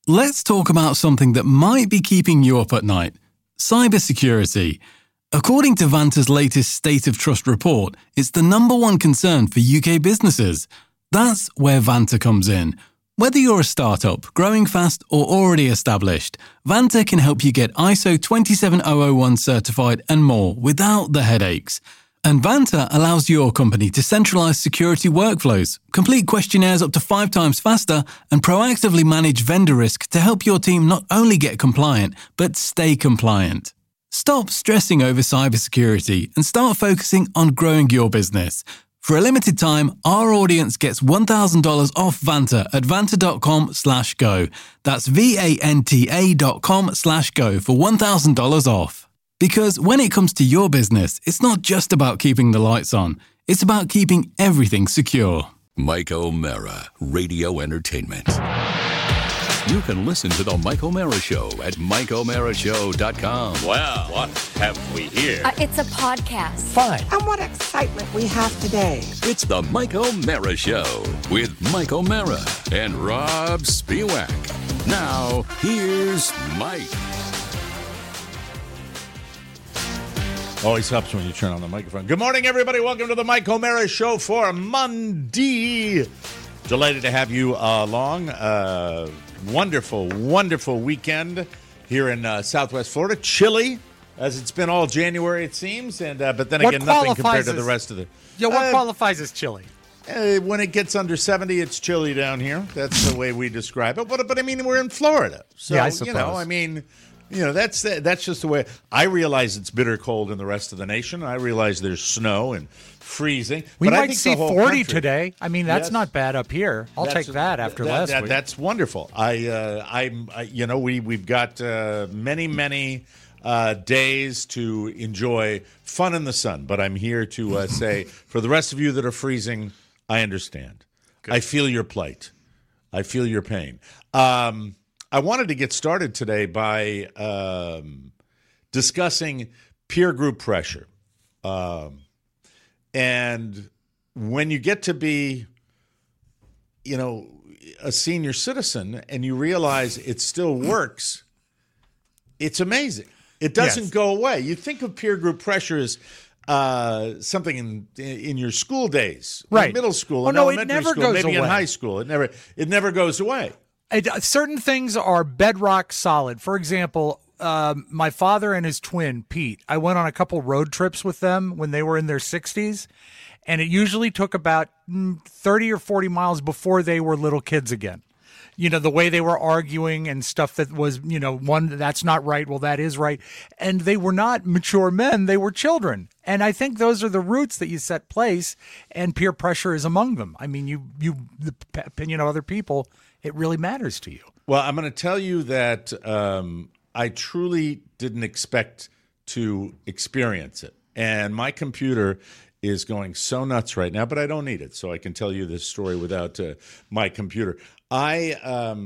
Let's talk about something that might be keeping you up at night: cybersecurity. According to Vanta's latest State of Trust report, it's the number one concern for UK businesses. That's where Vanta comes in. Whether you're a startup, growing fast, or already established, Vanta can help you get ISO 27001 certified and more without the headaches. And Vanta allows your company to centralize security workflows, complete questionnaires up to 5 times faster, and proactively manage vendor risk to help your team not only get compliant, but stay compliant. Stop stressing over cybersecurity and start focusing on growing your business. For a limited time, our audience gets $1,000 off Vanta at vanta.com/go. That's VANTA.com/go for $1,000 off. Because when it comes to your business, it's not just about keeping the lights on. It's about keeping everything secure. Mike O'Mara, Radio Entertainment. You can listen to The Mike O'Mara Show at MikeO'MaraShow.com. Well, what have we here? It's a podcast. Fine. And what excitement we have today. It's The Mike O'Mara Show with Mike O'Mara and Rob Spiewak. Now, here's Mike. Always helps when you turn on the microphone. Good morning, everybody. Welcome to the Mike O'Mara Show for Monday. Delighted to have you along. Wonderful, wonderful weekend here in Southwest Florida. Chilly, as it's been all January, it seems. And but then again, nothing compared to the rest of the... Yeah, what qualifies as chilly? When it gets under 70, it's chilly down here. That's the way we describe it. But I mean, we're in Florida. So, yeah, I suppose. That's just the way. I realize it's bitter cold in the rest of the nation. I realize there's snow and freezing. We but I might think see the whole 40 country, today. I mean, that's not bad up here. I'll take that after last week. That's wonderful. We've got many days to enjoy fun in the sun. But I'm here to say, for the rest of you that are freezing, I understand. Good. I feel your plight. I feel your pain. I wanted to get started today by discussing peer group pressure. And when you get to be, a senior citizen and you realize it still works, it's amazing. It doesn't go away. You think of peer group pressure as something in your school days, right? In middle school, in elementary it never school, goes maybe away. in high school. It never goes away. Certain things are bedrock solid. For example, my father and his twin, Pete, I went on a couple road trips with them when they were in their 60s, and it usually took about 30 or 40 miles before they were little kids again. The way they were arguing and stuff that was, one, that's not right, well, that is right. And they were not mature men, they were children. And I think those are the roots that you set place, and peer pressure is among them. I mean, the opinion of other people, it really matters to you. Well, I'm going to tell you that I truly didn't expect to experience it. And my computer is going so nuts right now, but I don't need it, so I can tell you this story without my computer. I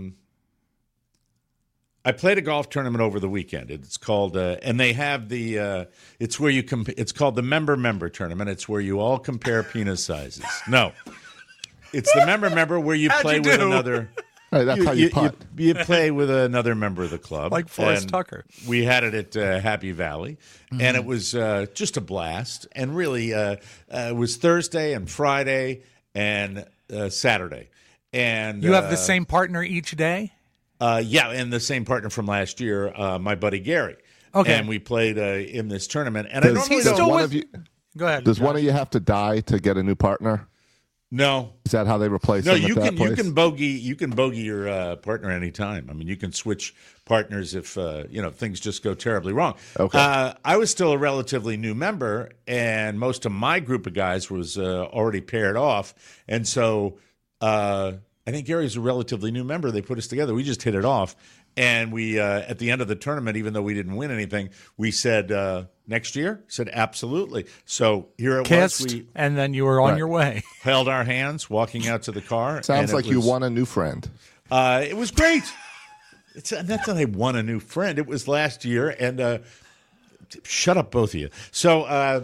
played a golf tournament over the weekend. It's called, and they have it's where you it's called the member tournament. It's where you all compare penis sizes. No, it's the member where you play with another. Hey, that's how you putt. You play with another member of the club. Like Forrest Tucker. We had it at Happy Valley, and it was just a blast. And really, it was Thursday and Friday and Saturday. And you have the same partner each day? Yeah, and the same partner from last year, my buddy Gary. Okay. And we played in this tournament. And I normally don't. Go ahead. Does one of you have to die to get a new partner? No. Is that how they replace them? No, you can bogey your partner anytime. I mean, you can switch partners if things just go terribly wrong. Okay. I was still a relatively new member, and most of my group of guys was already paired off, and so I think Gary's a relatively new member. They put us together. We just hit it off, and we at the end of the tournament, even though we didn't win anything, we said. Next year? Said absolutely. So here it Kissed, was. And then you were on your way. Held our hands, walking out to the car. Sounds like you won a new friend. It was great. That's not I won a new friend. It was last year, and shut up, both of you. So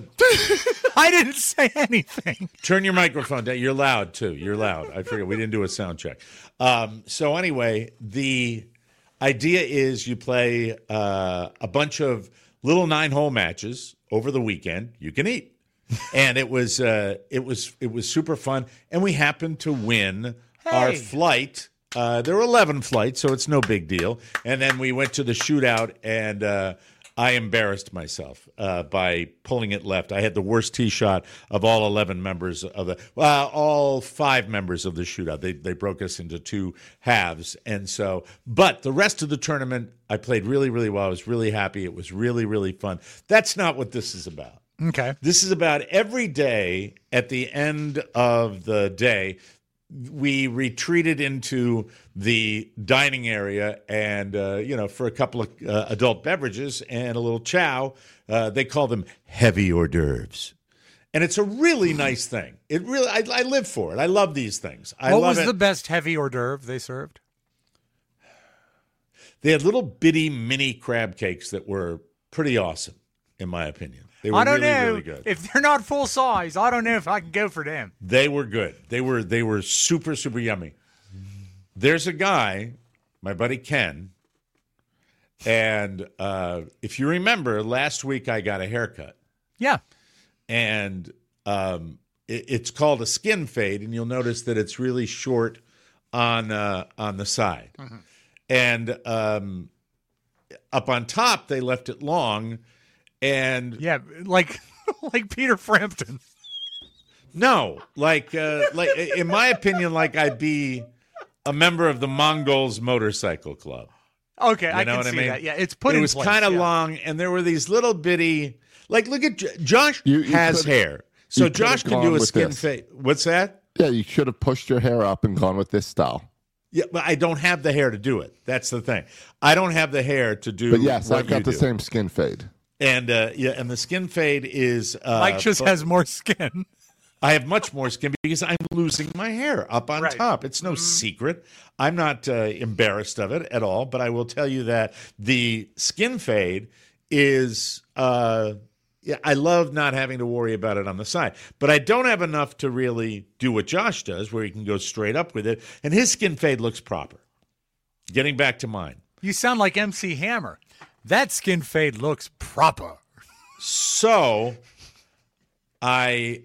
I didn't say anything. Turn your microphone down. You're loud too. You're loud. I forget we didn't do a sound check. So anyway, idea is you play a bunch of little 9-hole matches over the weekend. You can eat. And it was super fun, and we happened to win our flight. There were 11 flights, so it's no big deal. And then we went to the shootout, and I embarrassed myself by pulling it left. I had the worst tee shot of all 11 members of all 5 members of the shootout. They broke us into 2 halves, and so. But the rest of the tournament, I played really, really well. I was really happy. It was really, really fun. That's not what this is about. Okay. This is about every day at the end of the day, we retreated into the dining area and, for a couple of adult beverages and a little chow. They call them heavy hors d'oeuvres. And it's a really nice thing. It really, I live for it. I love these things. What was the best heavy hors d'oeuvre they served? They had little bitty mini crab cakes that were pretty awesome, in my opinion. They were I don't really, know. really good. If they're not full size, I don't know if I can go for them. They were good. They were super, super yummy. There's a guy, my buddy Ken, and if you remember, last week I got a haircut. Yeah. And it's called a skin fade, and you'll notice that it's really short on the side. Mm-hmm. And up on top, they left it long. And yeah, like Peter Frampton. No, like in my opinion, like I'd be a member of the Mongols Motorcycle Club. Okay, I can see mean? that. Yeah, it's put in place. It was kind of long, and there were these little bitty. Like, look at Josh has hair, so Josh can do a skin fade. What's that? Yeah, you should have pushed your hair up and gone with this style. Yeah, but I don't have the hair to do it. That's the thing. I don't have the hair to do. But yes, what I've got the same skin fade. And and the skin fade is Mike just has more skin. I have much more skin because I'm losing my hair up on top. It's no secret. I'm not embarrassed of it at all. But I will tell you that the skin fade is. I love not having to worry about it on the side, but I don't have enough to really do what Josh does, where he can go straight up with it, and his skin fade looks proper. Getting back to mine, you sound like MC Hammer. That skin fade looks proper. So, I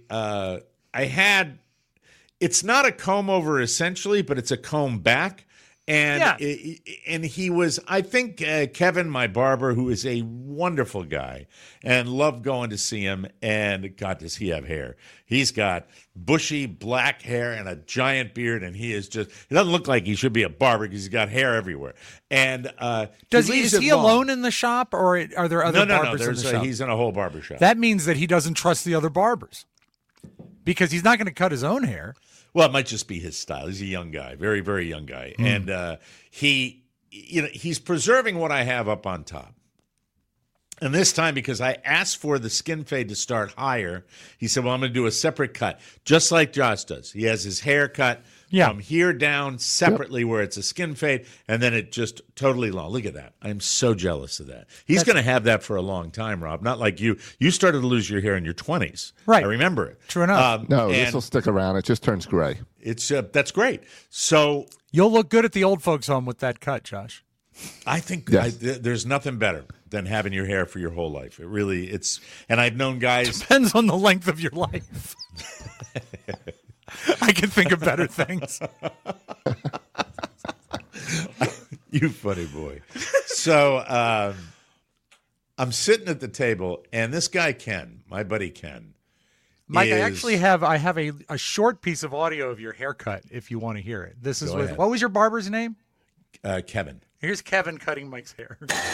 had. It's not a comb over essentially, but it's a comb back, and and he was. I think Kevin, my barber, who is a wonderful guy, and loved going to see him. And God, does he have hair? He's got bushy black hair and a giant beard, and he is just. He doesn't look like he should be a barber because he's got hair everywhere. And is he alone in the shop, or are there other barbers in the shop? He's in a whole barber shop. That means that he doesn't trust the other barbers because he's not going to cut his own hair. Well, it might just be his style. He's a young guy, very, very young guy, and he's preserving what I have up on top. And this time, because I asked for the skin fade to start higher, he said, well, I'm going to do a separate cut, just like Josh does. He has his hair cut from here down separately where it's a skin fade, and then it just totally long. Look at that. I'm so jealous of that. He's going to have that for a long time, Rob, not like you. You started to lose your hair in your 20s. Right. I remember it. True enough. No, this will stick around. It just turns gray. It's that's great. So you'll look good at the old folks' home with that cut, Josh. I think there's nothing better than having your hair for your whole life. It really, and I've known guys. Depends on the length of your life. I can think of better things. You funny boy. So I'm sitting at the table, and this guy Ken, my buddy Ken, Mike, I actually have a short piece of audio of your haircut if you want to hear it. This is with what was your barber's name? Kevin. Here's Kevin cutting Mike's hair.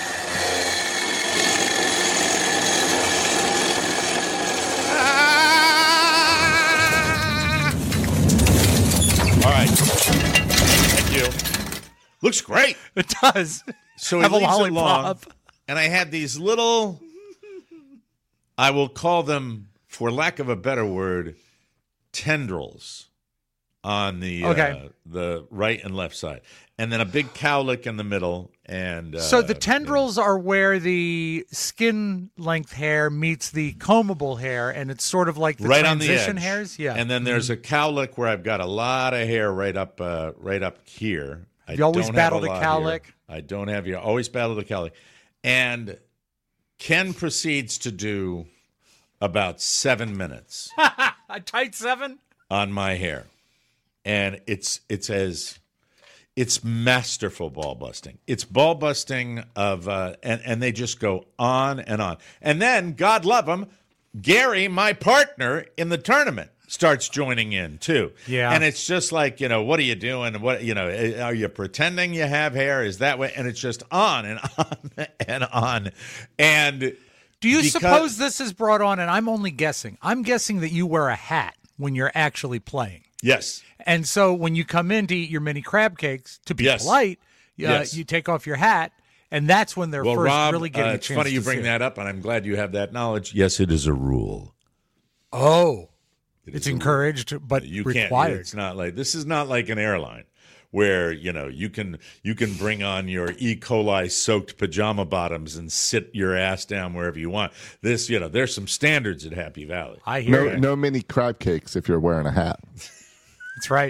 All right. Thank you. Looks great. It does. So he leaves it long, and I had these little, I will call them, for lack of a better word, tendrils on the right and left side. And then a big cowlick in the middle. And so the tendrils are where the skin length hair meets the combable hair, and it's sort of like the right transition on the edge. Hairs. Yeah. And then there's a cowlick where I've got a lot of hair right up here. You always battle the cowlick. I don't have you. Always battle to Kelly. And Ken proceeds to do about 7 minutes A tight 7? on my hair. And it's masterful ball busting. It's ball busting of and they just go on and on. And then, God love him, Gary, my partner in the tournament, starts joining in too. Yeah. And it's just like, what are you doing? What, are you pretending you have hair? Is that way? And it's just on and on and on. And do you suppose this is brought on, and I'm only guessing, I'm guessing that you wear a hat when you're actually playing. Yes. And so when you come in to eat your mini crab cakes, to be Yes. polite, Yes. you take off your hat, and that's when they're Well, first Rob, really getting a it's chance funny you to bring see that up, and I'm glad you have that knowledge. Yes, it is a rule. Oh, It it's is a encouraged, but You required. can't. It's not like this is not like an airline where you can bring on your E. coli soaked pajama bottoms and sit your ass down wherever you want. This there's some standards at Happy Valley. I hear you. No mini crab cakes if you're wearing a hat. That's right.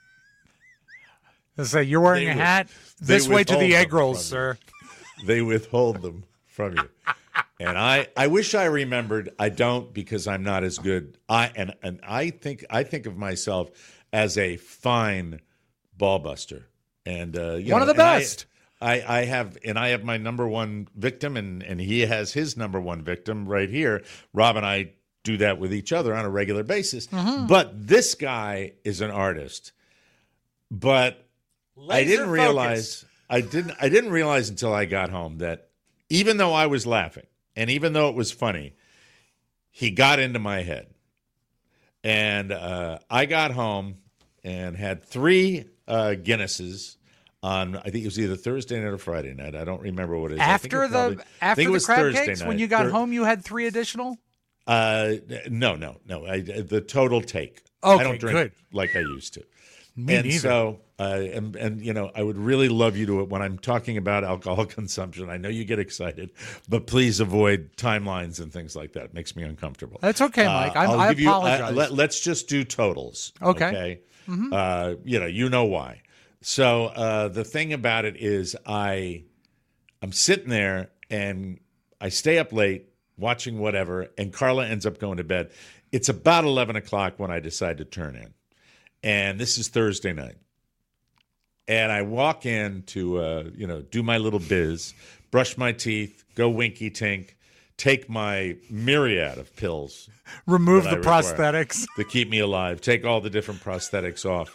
They say you're wearing a hat. they This way to the withhold egg them rolls, from sir. They withhold them from you. And I wish I remembered. I don't, because I'm not as good. I think of myself as a fine ball buster. And One of the best. I have my number one victim, and he has his number one victim right here. Rob and I do that with each other on a regular basis. Mm-hmm. But this guy is an artist. But I didn't realize until I got home that even though I was laughing and even though it was funny, he got into my head. And I got home and had 3 Guinnesses on, I think it was either Thursday night or Friday night. I don't remember what it is. After the crab Thursday cakes, night. when you got home, you had 3 additional? No. The total take. Okay, I don't drink good. like I used to. Me and neither. so, I would really love you to, when I'm talking about alcohol consumption, I know you get excited, but please avoid timelines and things like that. It makes me uncomfortable. That's okay, Mike. I I'll give you- apologize. let's just do totals. Okay. You know why. So the thing about it is I'm sitting there and I stay up late watching whatever, and Carla ends up going to bed. It's about 11 o'clock when I decide to turn in. And this is Thursday night. And I walk in to, do my little biz, brush my teeth, go winky tink, take my myriad of pills. Remove that the I require prosthetics. to keep me alive, take all the different prosthetics off,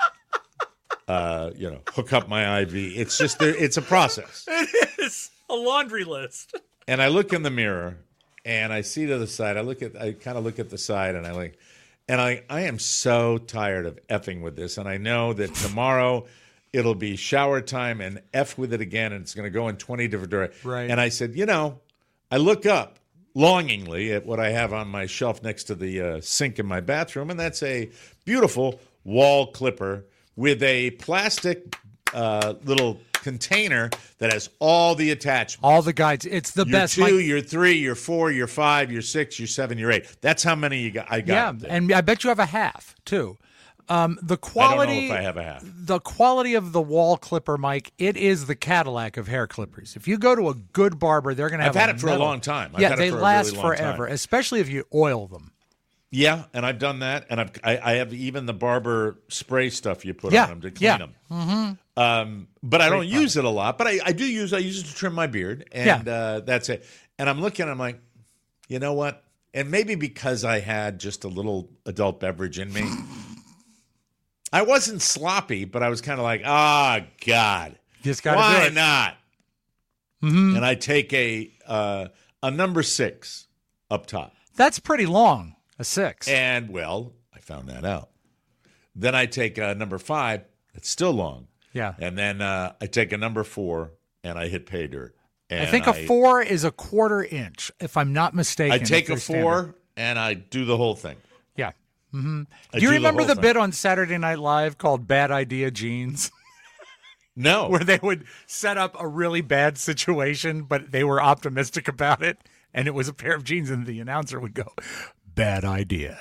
hook up my IV. It's just, it's a process. It is a laundry list. And I look in the mirror and I see to the side, I kind of look at the side and I am so tired of effing with this. And I know that tomorrow it'll be shower time and F with it again. And it's going to go in 20 different directions. Right. And I said, I look up longingly at what I have on my shelf next to the sink in my bathroom. And that's a beautiful wall clipper with a plastic little container that has all the attachments. All the guides. It's the You're best. 2, Mike. you're 3, you're 4, you're 5, you're 6, you're 7, you're 8. That's how many you got. I got. Yeah, there. and I bet you have a half too. The I don't know quality. if I have a half. The quality of the wall clipper, Mike, it is the Cadillac of hair clippers. If you go to a good barber, they're going to have. I've had it for a long time. I've Yeah, had it they for a last really long forever, time. especially if you oil them. Yeah, and I've done that, and I have even the barber spray stuff you put Yeah, on them to clean them. Mm-hmm. But I don't use it a lot. But I do use. I use it to trim my beard, and that's it. And I'm looking. I'm like, you know what? And maybe because I had just a little adult beverage in me, I wasn't sloppy, but I was kind of like, God, Just got to why do it. not? Mm-hmm. And I take a number 6 up top. That's pretty long. A 6. And, well, I found that out. Then I take a number 5. It's still long. Yeah. And then I take a number 4, and I hit pay dirt. And I think a 4 is a 1/4 inch, if I'm not mistaken. I take a if 4, they're standard. and I do the whole thing. Yeah. I Do you the remember whole the thing. bit on Saturday Night Live called Bad Idea Jeans? No. Where they would set up a really bad situation, but they were optimistic about it. And it was a pair of jeans, and the announcer would go, "Bad idea."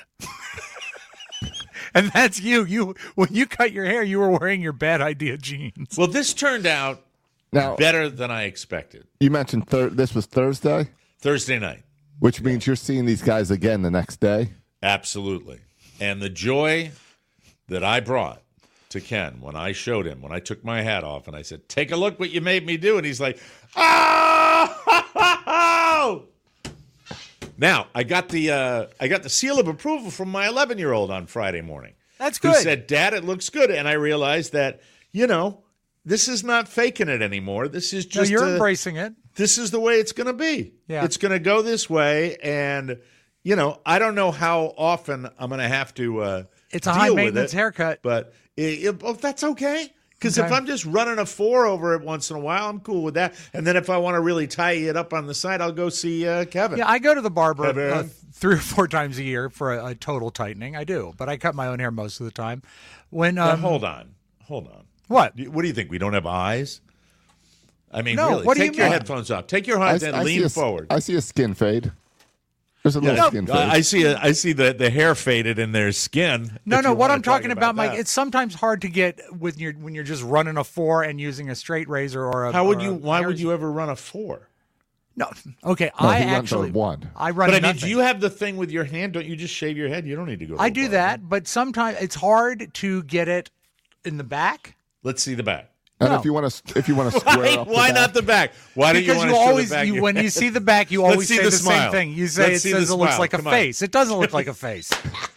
And that's you. When you cut your hair, you were wearing your bad idea jeans. Well, this turned out Now, better than I expected. you mentioned this was Thursday, Thursday night. which means you're seeing these guys again the next day. Absolutely. And the joy that I brought to Ken when I showed him, when I took my hat off and I said, take a look what you made me do. And he's like, oh! Now, I got the seal of approval from my 11-year-old on Friday morning. That's good. Who said, Dad, it looks good. And I realized that, this is not faking it anymore. This is just you're embracing it. This is the way it's going to be. Yeah. It's going to go this way. And, I don't know how often I'm going to have to It's a deal high with maintenance it, haircut. But that's okay. Because if Okay. I'm just running a 4 over it once in a while, I'm cool with that. And then if I want to really tie it up on the side, I'll go see Kevin. Yeah, I go to the barber Kevin. 3 or 4 times a year for a total tightening. I do, but I cut my own hair most of the time. When Now, hold on. What? What do you think? We don't have eyes? I mean, No, really, what do take you your mean? headphones off. Take your headphones and lean forward. I see a skin fade. There's a little skin fade. I see the hair faded in their skin. No, if you what wanna I'm talking talk about, Mike, that. it's sometimes hard to get when you're just running a 4 and using a straight razor or a. How would or you? a Why hair- would you ever run a 4? No, okay. No, I he runs actually on 1. I run. But I mean, nothing. do you have the thing with your hand? Don't you just shave your head? You don't need to go. To I a do barber. that, but sometimes it's hard to get it in the back. Let's see the back. And No. if you want to square up Why not the back? Why don't you Because want you to show always, the back? of your when you head? see the back, you Let's always see say the the smile. same thing. You say Let's it see the says it looks smile. like a Come on. face. It doesn't look like a face.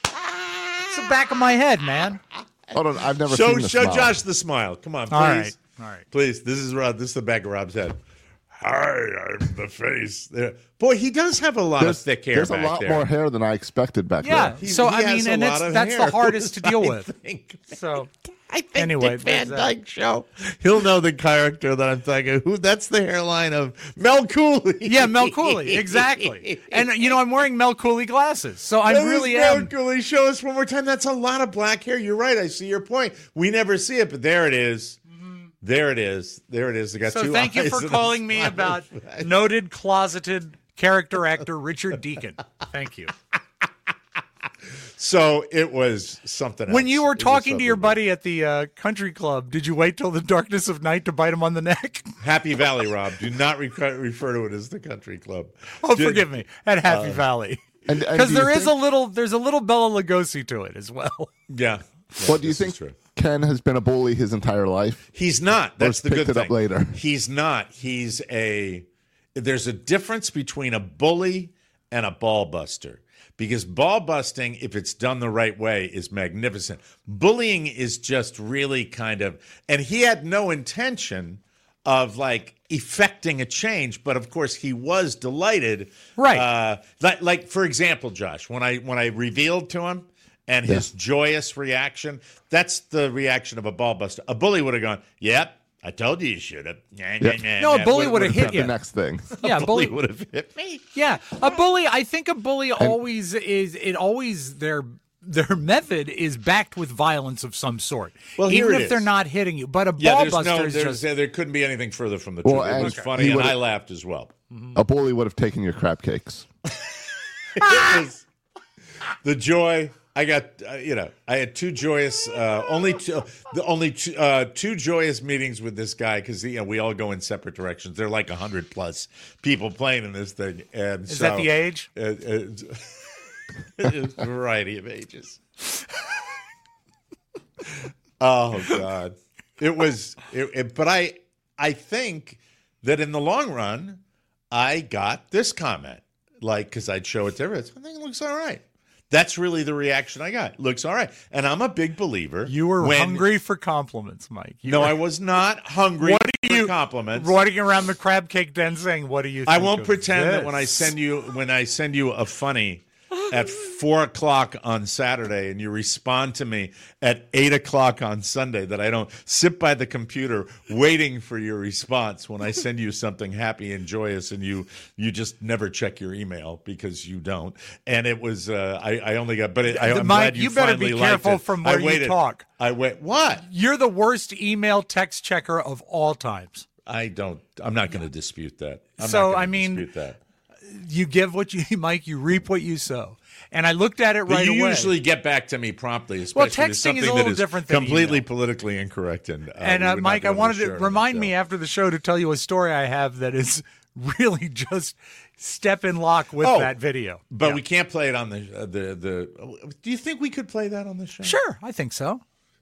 It's the back of my head, man. Hold on, I've never show seen the smile. Josh the smile. Come on, please. All right. Please. This is Rob. This is the back of Rob's head. Hi, I'm the face. There. Boy, he does have a lot of thick hair. There's a back lot there. more hair than I expected back Yeah. there. He- So, he I has mean, a and lot of that's hair. the hardest to deal I with. think. So, I think Anyway, Dick Van there's that. Dyke Show. He'll know the character that I'm talking. Who? That's the hairline of Mel Cooley. yeah, Mel Cooley, exactly. And I'm wearing Mel Cooley glasses, so I That is really Mel am. Cooley. Show us one more time. That's a lot of black hair. You're right. I see your point. We never see it, but there it is. There it is. There it is. They got So two thank you eyes for and a calling me smile. about noted closeted character actor Richard Deacon. Thank you. So it was something else. When you were It was talking to your something buddy at the country club, did you wait till the darkness of night to bite him on the neck? else. Happy Valley, Rob. Do not refer to it as the country club. Oh, Did- forgive me. At Happy Valley. And Because do you there's think- a little Bela Lugosi to it as well. Yeah. What do you this is think? true. Ken has been a bully his entire life. He's not. That's the picked good it up thing. later. He's not. There's a difference between a bully and a ball buster. Because ball busting, if it's done the right way, is magnificent. Bullying is just really and he had no intention of effecting a change, but of course he was delighted. Right. Like for example, Josh, when I revealed to him and his joyous reaction, that's the reaction of a ball buster. A bully would have gone, "Yep, I told you should have." No, a bully would have hit The you. next thing. Yeah, A bully would have hit me. Yeah, a bully. I think a bully always is. It always their method is backed with violence of some sort. Well, here even it if they're is. not hitting you, but a Yeah, ball there's buster is just. there couldn't be anything further from the Well, truth. It and was Okay. funny, he and would've- I laughed as well. A bully would have taken your crab cakes. It was the joy. I got, I had two joyous, two joyous meetings with this guy because we all go in separate directions. There are like 100 plus people playing in this thing, and Is that the age? It's a variety of ages. Oh God, it was. But I think that in the long run, I got this comment, because I'd show it to everyone. I think it looks all right. That's really the reaction I got. Looks all right, and I'm a big believer. You were when- hungry for compliments, Mike. No, I was not hungry for compliments. Running around the crab cake den saying, "What do you?" I think won't of pretend that this?" when I send you a funny at 4:00 on Saturday and you respond to me at 8:00 on Sunday that I don't sit by the computer waiting for your response when I send you something happy and joyous and you just never check your email because you don't. And it was I only got, but I'm Mike, glad you better be finally liked careful it. from I where you waited. talk. I wait. What? You're the worst email text checker of all times. I'm not going to dispute that. I'm So, not gonna I mean, dispute that. You give what you, Mike, you reap what you sow. And I looked at it But right you away. usually get back to me promptly, Well, especially with texting something is a that little is different than completely email. politically incorrect. And, And Mike, I wanted to remind me after the show to tell you a story I have that is really just step in lock with that video. But Yeah. we can't play it on the. Do you think we could play that on the show? Sure, I think so.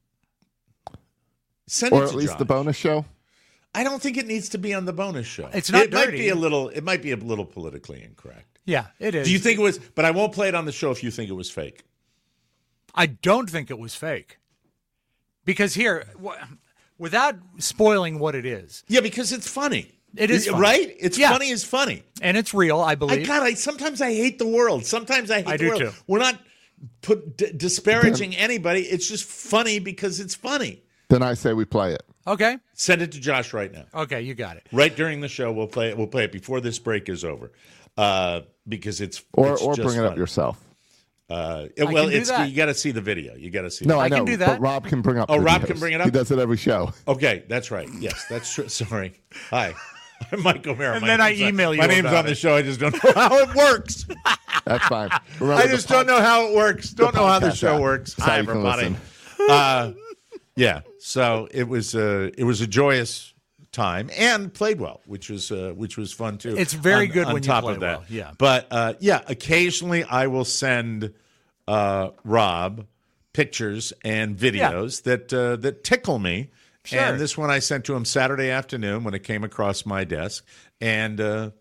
Send Or it at to least Josh. the bonus show. I don't think it needs to be on the bonus show. It's not It might dirty. be a little. It might be a little politically incorrect. Yeah, it is. Do you think it was? But I won't play it on the show if you think it was fake. I don't think it was fake. Because here, without spoiling what it is, Yeah, because it's funny. It is funny. right. It's Yeah. funny as funny. and it's real, I believe. Sometimes I hate the world. Sometimes I hate I the do world. too. We're not disparaging anybody. It's just funny because it's funny. Then I say we play it. Okay. Send it to Josh right now. Okay, you got it. Right during the show, we'll play it. We'll play it before this break is over, because it's Or just bring it up funny. yourself. Well, can do that. you got to see the video. You got to see. No, it. I I know. can do that. But Rob can bring up. Oh, Rob videos. can bring it up? He does it every show. Okay, that's right. Yes, that's true. Sorry. Hi, I'm Mike O'Mara. And then I email you My name's about on the it. show. I just don't know how it works. That's fine. Remember I just don't know how it works. Don't know how the podcast show app. works. That's how Hi, you can everybody. listen. Yeah. So it was a joyous time and played well, which was fun too. It's very good on when you top play of that. well, yeah. But occasionally I will send Rob pictures and videos that tickle me. Sure. And this one I sent to him Saturday afternoon when it came across my desk. And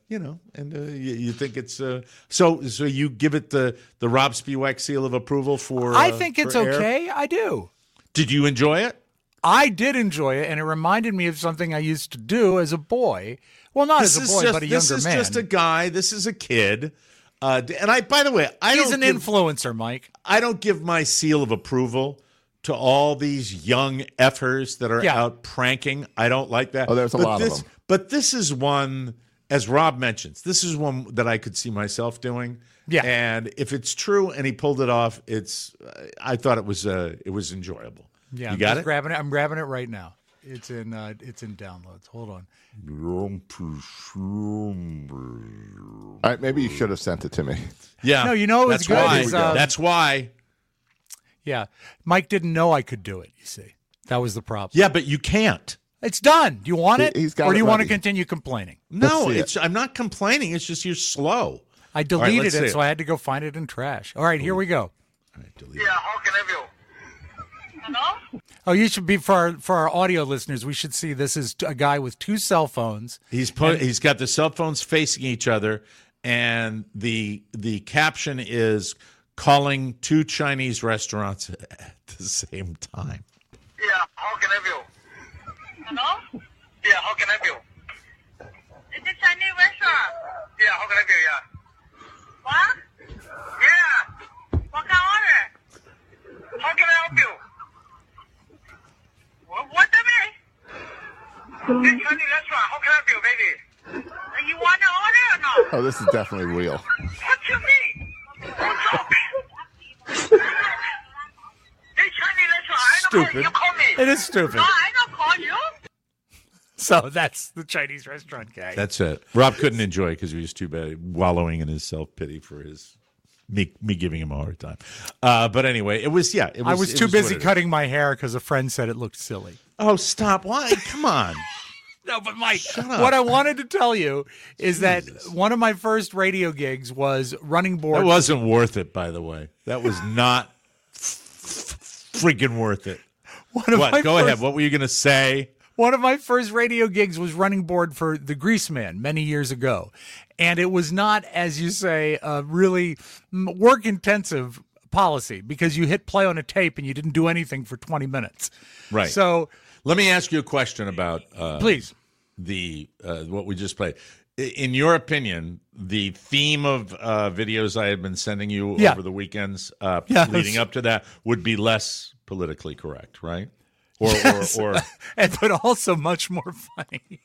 you think it's so you give it the Rob Spiewak seal of approval for I think it's for air? okay. I do. Did you enjoy it? I did enjoy it, and it reminded me of something I used to do as a boy. Well, not as a boy, but a this younger is man. just a guy. This is a kid. And by the way, He's an influencer, Mike. I don't give my seal of approval to all these young effers that are out pranking. I don't like that. Oh, there's a lot of them. But this is one, as Rob mentions, this is one that I could see myself doing. Yeah. And if it's true and he pulled it off, I thought it was enjoyable. Yeah, you I'm got just it? grabbing it. I'm grabbing it right now. It's in downloads. Hold on. All right, maybe you should have sent it to me. Yeah. No, you know that's what's good why. is, That's why. Yeah, Mike didn't know I could do it. You see, that was the problem. Yeah, but you can't. It's done. Do you want it, He's got or do it you want to ready. continue complaining? No, Let's see I'm not complaining. It's just you're slow. I right, deleted let's see it, so I had to go find it in trash. All right, here we go. All right, delete. Yeah, how can I help you? Hello? Oh, you should be for our audio listeners. We should see this is a guy with two cell phones. He's got the cell phones facing each other, and the caption is calling two Chinese restaurants at the same time. Yeah, how can I help you? Hello? Yeah, how can I help you? It's a Chinese restaurant. Yeah, how can I help you? Yeah. What? Yeah. What can I order? How can I help you? What the mean? This Chinese restaurant, how can I help you, baby? You want to order or no? Oh, this is definitely real. What you mean? What's up? This Chinese restaurant, I don't call Stupid. you, call me. It is stupid. No, I don't call you. So that's the Chinese restaurant guy. That's it. Rob couldn't enjoy it because he was too bad wallowing in his self-pity for me giving him a hard time. But anyway, it was. I was too busy cutting my hair because a friend said it looked silly. Oh, stop! Why? Come on. No, but Mike, up. what I wanted to tell you is that one of my first radio gigs was running board. That wasn't worth it, by the way. That was not freaking worth it. What? Go ahead. What were you going to say? One of my first radio gigs was running board for the Greaseman many years ago. And it was not, as you say, a really work-intensive policy because you hit play on a tape and you didn't do anything for 20 minutes. Right. So Let me ask you a question about please. the what we just played. In your opinion, the theme of videos I had been sending you Yeah. over the weekends Yeah. leading up to that would be less politically correct, right? Or But also much more funny.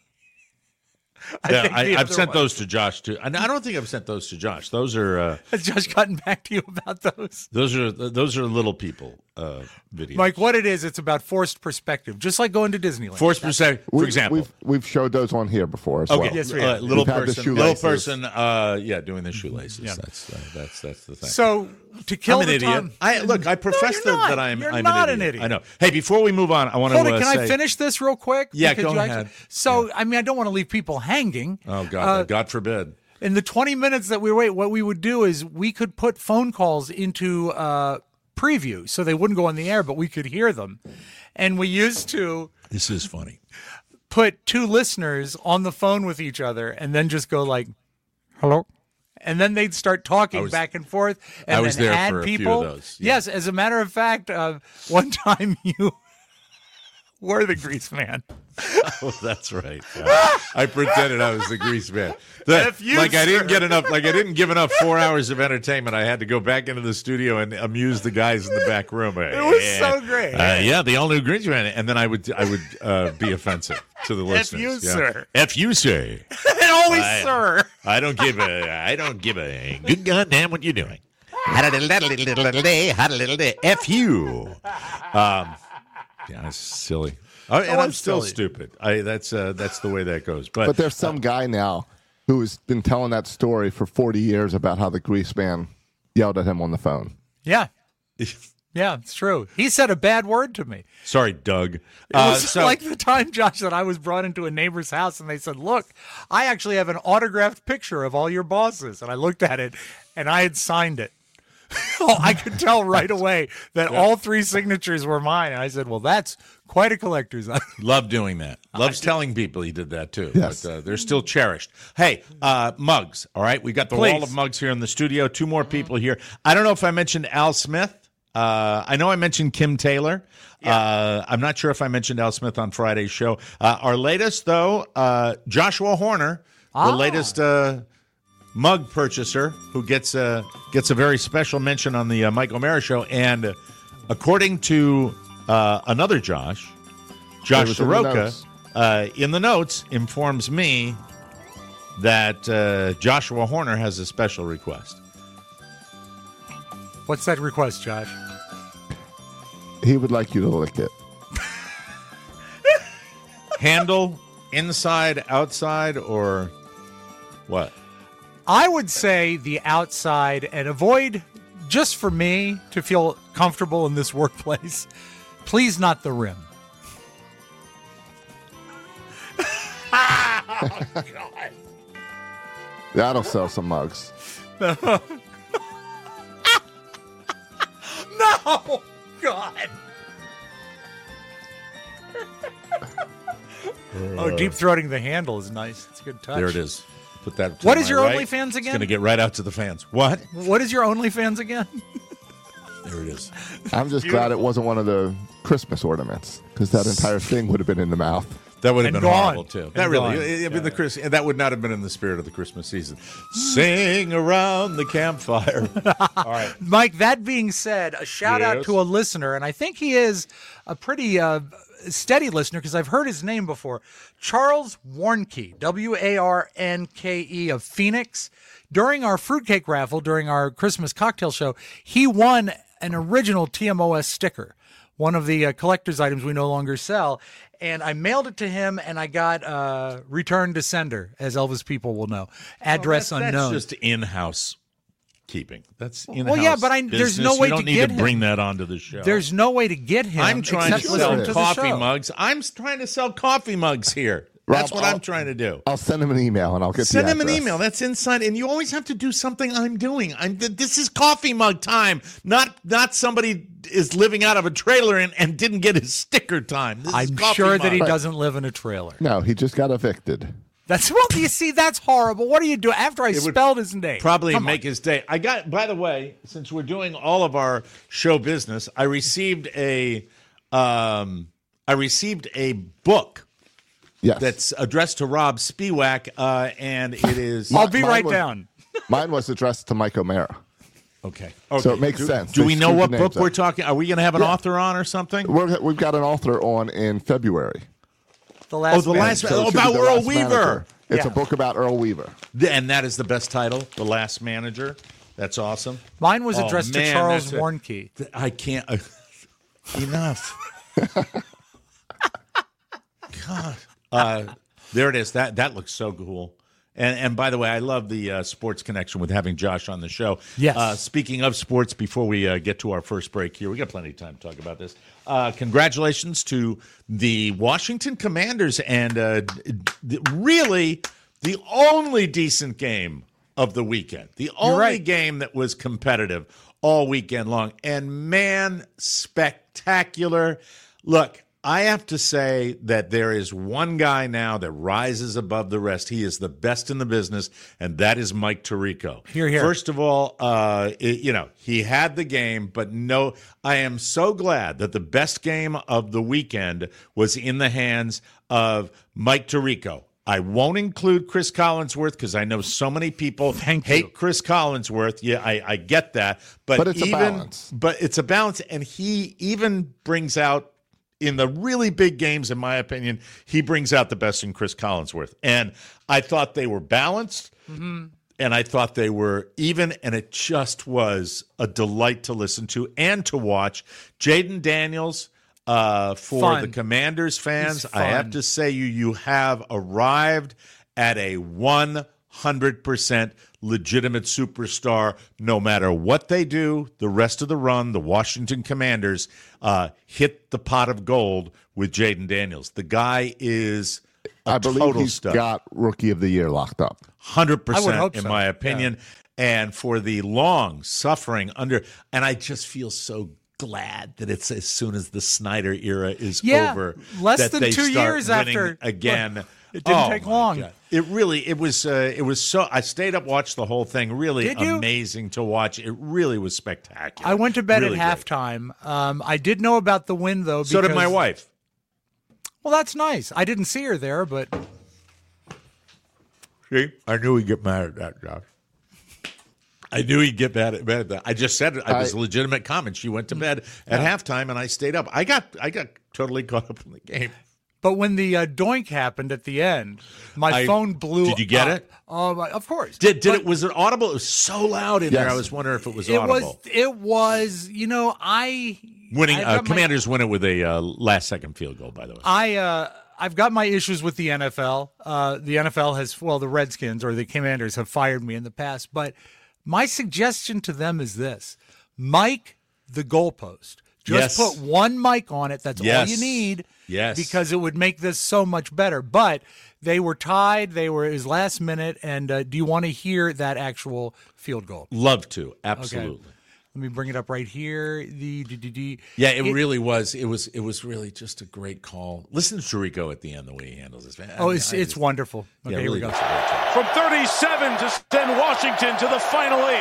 I've sent those to Josh too. And I don't think I've sent those to Josh. Those are Has Josh gotten back to you about those? those are little people. videos. Mike, what it is, it's about forced perspective, just like going to Disneyland. Forced perspective, for example. We've showed those on here before as Okay, well. Yes, we have. little We've had the person, shoelaces. doing the shoelaces. Yeah. That's the thing. So to kill I'm an the idiot. time, I profess you're not. that I'm You're I'm not an an idiot. idiot. I know. Hey, before we move on, I want Hold to it, can say, I finish this real quick? Yeah, Because go you ahead. I mean, I don't want to leave people hanging. Oh God, God forbid. In the 20 minutes that we wait, what we would do is we could put phone calls into preview so they wouldn't go on the air, but we could hear them. And we used to This is funny. put two listeners on the phone with each other and then just go like, hello? And then they'd start talking back and forth. And I was then there add for a few people. of those, yeah. Yes, as a matter of fact, one time you were the grease man. Oh, that's right. Yeah. I pretended I was the grease man. F you, I didn't sir. get enough. Like I didn't give enough 4 hours of entertainment. I had to go back into the studio and amuse the guys in the back room. It was so great. Yeah, the all new grease man. And then I would be offensive to the listeners. F you, Yeah. sir. F you, sir. And always, sir. I don't give a good goddamn what you're doing. F you. Yeah, it's silly. And I'm still silly. stupid. That's the way that goes. But there's some guy now who's been telling that story for 40 years about how the grease man yelled at him on the phone. Yeah. Yeah, it's true. He said a bad word to me. Sorry, Doug. It was like the time, Josh, that I was brought into a neighbor's house and they said, look, I actually have an autographed picture of all your bosses. And I looked at it and I had signed it. I could tell right away that all three signatures were mine. And I said, well, that's quite a collector's item. Love doing that. Loves telling people he did that too. Yes. But they're still cherished. Hey, mugs. All right, we got the Please. wall of mugs here in the studio. Two more people here. I don't know if I mentioned Al Smith. I know I mentioned Kim Taylor. I'm not sure if I mentioned Al Smith on Friday's show. Our latest, though, Joshua Horner, the latest mug purchaser who gets a very special mention on the Mike O'Mara show. And according to another Josh Soroka, in the notes, informs me that Joshua Horner has a special request. What's that request, Josh? He would like you to lick it. Handle, inside, outside, or what? I would say the outside and avoid, just for me to feel comfortable in this workplace, please not the rim. That'll sell some mugs. No, God. Deep throating the handle is nice. It's a good touch. There it is. Put that. To What my is your right. OnlyFans It's again? going to get right out to the fans. What? What is your OnlyFans again? There it is. I'm just glad it wasn't one of the Christmas ornaments because that entire thing would have been in the mouth. That would have And been gone. horrible too. And That really, gone. that would not have been in the spirit of the Christmas season. Sing around the campfire. All right. Mike, that being said, a shout out Yes. to a listener, and I think he is a pretty steady listener because I've heard his name before. Charles Warnke, Warnke of Phoenix. During our fruitcake raffle, during our Christmas cocktail show, he won an original TMOS sticker, one of the collector's items we no longer sell. And I mailed it to him, and I got return to sender, as Elvis people will know. Address unknown. That's just in-house keeping. That's in-house. yeah, but there's no business. way you don't to need get to him. bring that onto the show. There's no way to get him. I'm trying to except listen sell to the coffee show. mugs. I'm trying to sell coffee mugs here. That's Rob, what I'm trying to do. I'll send him an email and I'll get Send the him an address. email. That's inside, and you always have to do something I'm doing. This is coffee mug time, not somebody is living out of a trailer and didn't get his sticker time. This is I'm coffee sure mug. that he doesn't live in a trailer. No, he just got evicted. That's well. You see, that's horrible. What are you doing? After I would spelled his name, Probably Come make on. his day. I got. By the way, since we're doing all of our show business, I received a book Yes. that's addressed to Rob Spiewak, and it is I'll be Mine right was- down. Mine was addressed to Mike O'Mara. okay. So it makes sense. Do They we know screwed what the book names we're up. talking? Are we going to have an author on or something? We've got an author on in February. The last. the man. last- So it should about be The Earl Last Weaver. Manager. It's Yeah. a book about Earl Weaver. And that is the best title, The Last Manager. That's awesome. Mine was Oh, addressed to man, Charles that's a- Warnke. I can't. Enough. God. There it is. That looks so cool. And by the way, I love the sports connection with having Josh on the show. Yes. Speaking of sports, before we get to our first break here, we got plenty of time to talk about this. Congratulations to the Washington Commanders and really the only decent game of the weekend. The only game that was competitive all weekend long. And man, spectacular. Look, I have to say that there is one guy now that rises above the rest. He is the best in the business, and that is Mike Tirico. Hear, hear. First of all, he had the game, but no, I am so glad that the best game of the weekend was in the hands of Mike Tirico. I won't include Chris Collinsworth because I know so many people hate Chris Collinsworth. Yeah, I get that. But it's a balance. But it's a balance, and he even brings out, in the really big games, in my opinion, he brings out the best in Chris Collinsworth. And I thought they were balanced, and I thought they were even, and it just was a delight to listen to and to watch. Jaden Daniels, for the Commanders fans, I have to say you have arrived at a 100% legitimate superstar. No matter what they do, the rest of the run, the Washington Commanders hit the pot of gold with Jaden Daniels. The guy is I believe total he's stud. got Rookie of the Year locked up. 100% in my opinion. Yeah. And for the long suffering under, and I just feel so glad that it's as soon as the Snyder era is over. Less that than they 2 start years winning after again. It didn't take long. God. It was so. I stayed up, watched the whole thing. Really amazing to watch. It really was spectacular. I went to bed really at halftime. I did know about the win though. So did my wife. Well, that's nice. I didn't see her there, but see, I knew he'd get mad at that, Josh. I knew he'd get mad at that. I just said it. It was a legitimate comment. She went to bed at halftime, and I stayed up. I got totally caught up in the game. But when the doink happened at the end, my phone blew up. Did you get it? Of course. Was it audible? It was so loud in there. I was wondering if it was audible. It was. Commanders win it with a last-second field goal, by the way. I've got my issues with the NFL. The NFL has, the Redskins or the Commanders have fired me in the past. But my suggestion to them is this. Mic the goalpost. Just put one mic on it. That's all you need. Yes. Because it would make this so much better. But they were tied. It was last minute. And do you want to hear that actual field goal? Love to. Absolutely. Okay. Let me bring it up right here. It really was. It was really just a great call. Listen to Tirico at the end, the way he handles this. It's wonderful. Okay, here we go. From 37 to send Washington to the final 8.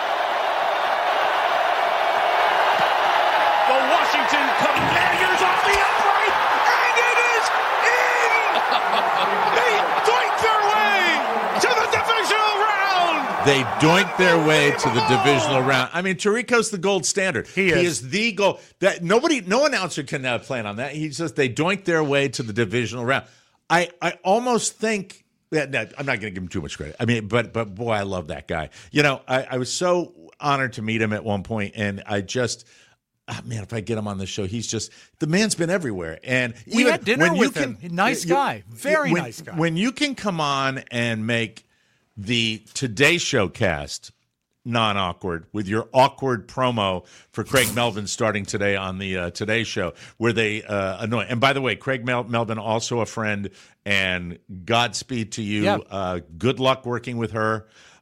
The Washington Commanders off the upright, and it is in! They doink their way to the divisional round! They doink their way to the divisional round. I mean, Tirico's the gold standard. He is the gold. No announcer can plan on that. He says they doink their way to the divisional round. I almost think that, no, I'm not going to give him too much credit. I mean, but boy, I love that guy. I was so honored to meet him at one point, and I just... man, if I get him on the show, the man's been everywhere. And we had dinner with him. Nice guy. Very nice guy. When you can come on and make the Today Show cast non-awkward with your awkward promo for Craig Melvin starting today on the Today Show, where they annoy. And by the way, Craig Melvin, also a friend, and Godspeed to you. Yeah. Good luck working with her.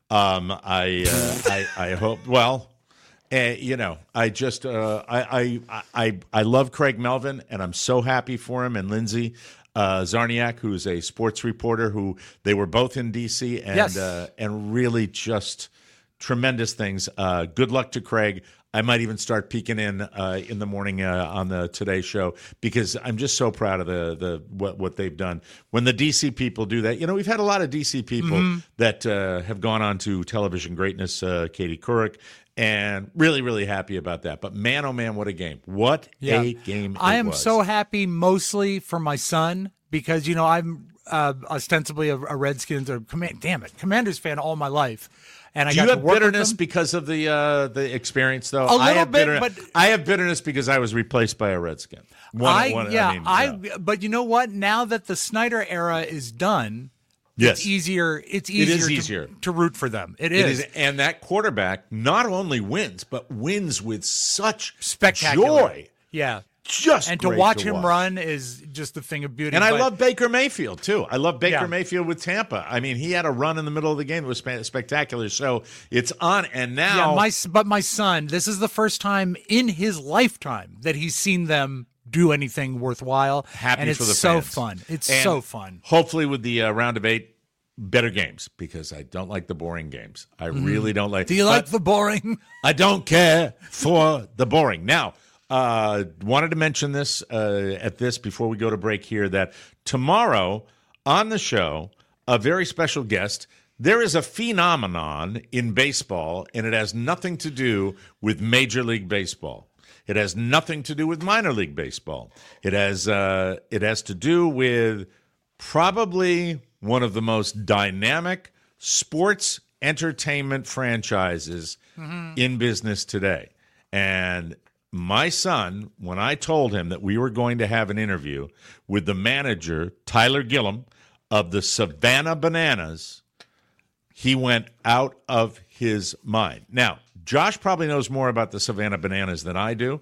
I hope, well... I just I love Craig Melvin, and I'm so happy for him and Lindsay Zarniak, who's a sports reporter, who they were both in D.C. and really just tremendous things. Good luck to Craig. I might even start peeking in the morning on the Today Show, because I'm just so proud of what they've done. When the DC people do that, we've had a lot of DC people that have gone on to television greatness. Katie Couric. And really, really happy about that. But man, oh man, what a game. What a game it was. I am so happy mostly for my son because, I'm ostensibly a Redskins or Commanders fan all my life. And Do you have bitterness because of the experience, though? A little bit, but I have bitterness because I was replaced by a Redskin. But you know what? Now that the Snyder era is done, yes. it's easier. It is easier to root for them. It is. And that quarterback not only wins, but wins with such spectacular joy. Yeah. And to watch him run is just a thing of beauty. And I love Baker Mayfield, too. I love Baker Mayfield with Tampa. I mean, he had a run in the middle of the game that was spectacular. So it's on. And now. Yeah, my son, this is the first time in his lifetime that he's seen them do anything worthwhile. Happy for the so fans. Fun. It's so fun. Hopefully with the round of 8, better games, because I don't like the boring games. I really don't like. Do you like the boring? I don't care for the boring. Now, wanted to mention this before we go to break here, that tomorrow on the show, a very special guest. There is a phenomenon in baseball, and it has nothing to do with Major League Baseball. It has nothing to do with minor league baseball. It has to do with probably one of the most dynamic sports entertainment franchises in business today. And my son, when I told him that we were going to have an interview with the manager, Tyler Gillum, of the Savannah Bananas, he went out of his mind. Now, Josh probably knows more about the Savannah Bananas than I do,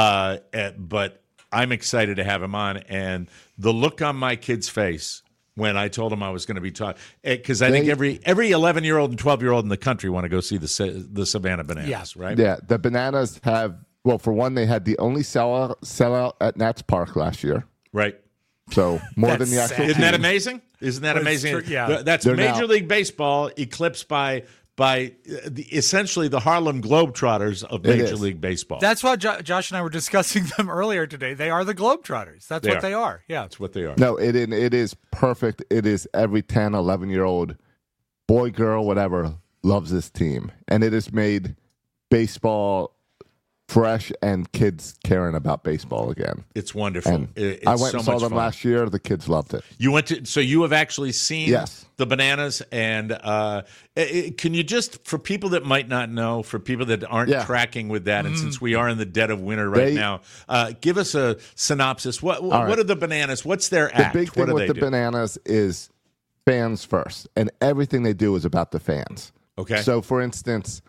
but I'm excited to have him on. And the look on my kid's face when I told him I was going to be taught, because I think every 11-year-old and 12-year-old in the country want to go see the Savannah Bananas, right? Yeah, the Bananas have, well, for one, they had the only sellout at Nats Park last year. Right. So more than the actual team. Isn't that amazing? Isn't that amazing? Yeah. That's Major League Baseball eclipsed by essentially the Harlem Globetrotters of Major League Baseball. That's why Josh and I were discussing them earlier today. They are the Globetrotters. That's what they are. Yeah. That's what they are. No, it is perfect. It is every 10, 11-year-old boy, girl, whatever, loves this team. And it has made baseball fresh and kids caring about baseball again. It's wonderful. I went and saw them last year. The kids loved it. You went to, so you have actually seen the Bananas, and can you just, for people that might not know, for people that aren't tracking with that, and since we are in the dead of winter now, give us a synopsis. What are the Bananas? What's their act? The big thing with the Bananas is fans first, and everything they do is about the fans. Okay. So, for instance,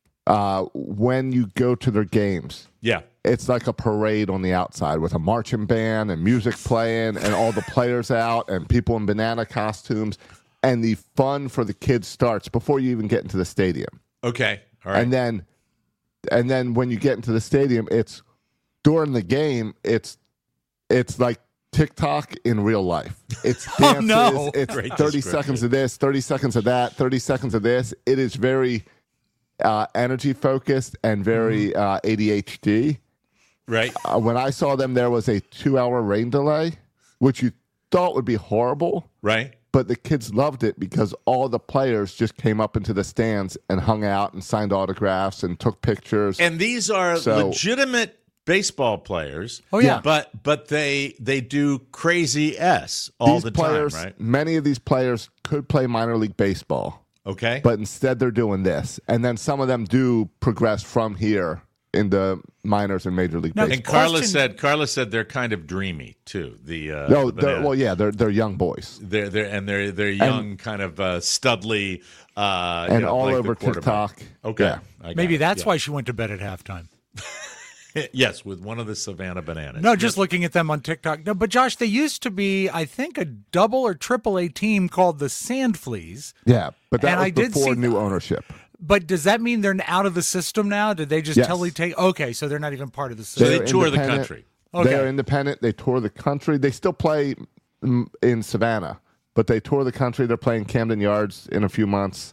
when you go to their games, it's like a parade on the outside with a marching band and music playing and all the players out and people in banana costumes, and the fun for the kids starts before you even get into the stadium. Okay, all right. And then when you get into the stadium, it's during the game. It's like TikTok in real life. It's dances. It's Great 30 seconds of this, 30 seconds of that, 30 seconds of this. It is very energy focused and very ADHD. Right. When I saw them, there was a 2-hour rain delay, which you thought would be horrible. Right. But the kids loved it because all the players just came up into the stands and hung out and signed autographs and took pictures. And these are legitimate baseball players. Oh yeah. But they do crazy all the time, right? Many of these players could play minor league baseball. Okay. But instead they're doing this. And then some of them do progress from here in the minors and Major League Baseball. And Carla said they're kind of dreamy too. They're young boys. They're young, kind of studly, and all over TikTok. Okay, yeah. Maybe that's why she went to bed at halftime. Yes, with one of the Savannah Bananas. No, just looking at them on TikTok. No, but Josh, they used to be, I think, a double or triple A team called the Sand Fleas. Yeah, but that was before new ownership. But does that mean they're out of the system now? Did they just totally take? Okay, so they're not even part of the system. So they tour the country. Okay. They're independent. They tour the country. They still play in Savannah, but they tour the country. They're playing Camden Yards in a few months.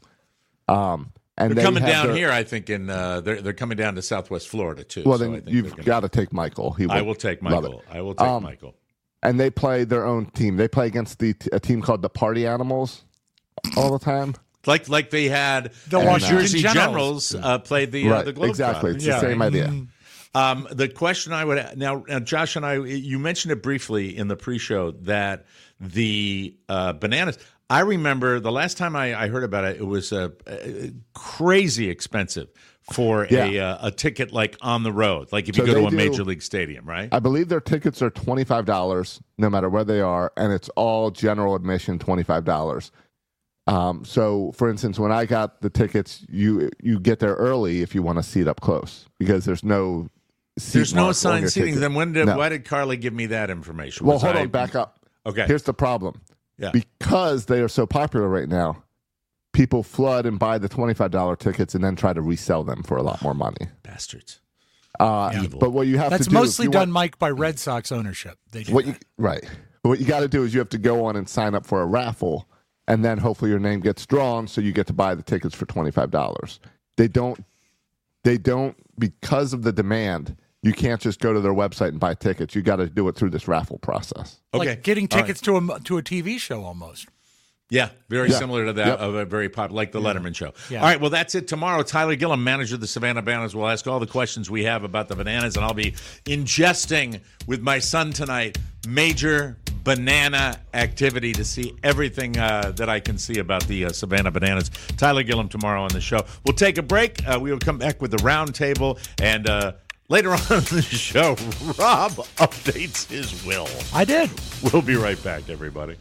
And they're coming down here, I think. They're coming down to Southwest Florida too. Well, then you've got to take Michael. I will take Michael. I will take Michael. And they play their own team. They play against a team called the Party Animals all the time. Like they had the New Jersey Generals played the Globetrotters. Exactly. It's the same idea. The question I would now, Josh and I, you mentioned it briefly in the pre-show that the bananas. I remember the last time I heard about it, it was crazy expensive for a ticket like on the road, like if you go to a major league stadium, right? I believe their tickets are $25 no matter where they are, and it's all general admission $25. So, for instance, when I got the tickets, you get there early if you want to seat up close because there's no assigned seating. Then why did Carly give me that information? Well, hold on, back up. Okay, here's the problem. Yeah, because they are so popular right now, people flood and buy the $25 tickets and then try to resell them for a lot more money. Bastards. But what you have to do... That's mostly done, Mike, by Red Sox ownership. They do right. What you got to do is you have to go on and sign up for a raffle, and then hopefully your name gets drawn so you get to buy the tickets for $25. They don't, because of the demand, you can't just go to their website and buy tickets. You got to do it through this raffle process. Okay. Like getting tickets to a TV show almost. Yeah, very similar to that of a very popular, like the Letterman show. Yeah. All right, well, that's it. Tomorrow, Tyler Gillum, manager of the Savannah Bananas, will ask all the questions we have about the bananas, and I'll be ingesting with my son tonight major banana activity to see everything that I can see about the Savannah Bananas. Tyler Gillum tomorrow on the show. We'll take a break. We will come back with the round table, and later on in the show, Rob updates his will. I did. We'll be right back, everybody.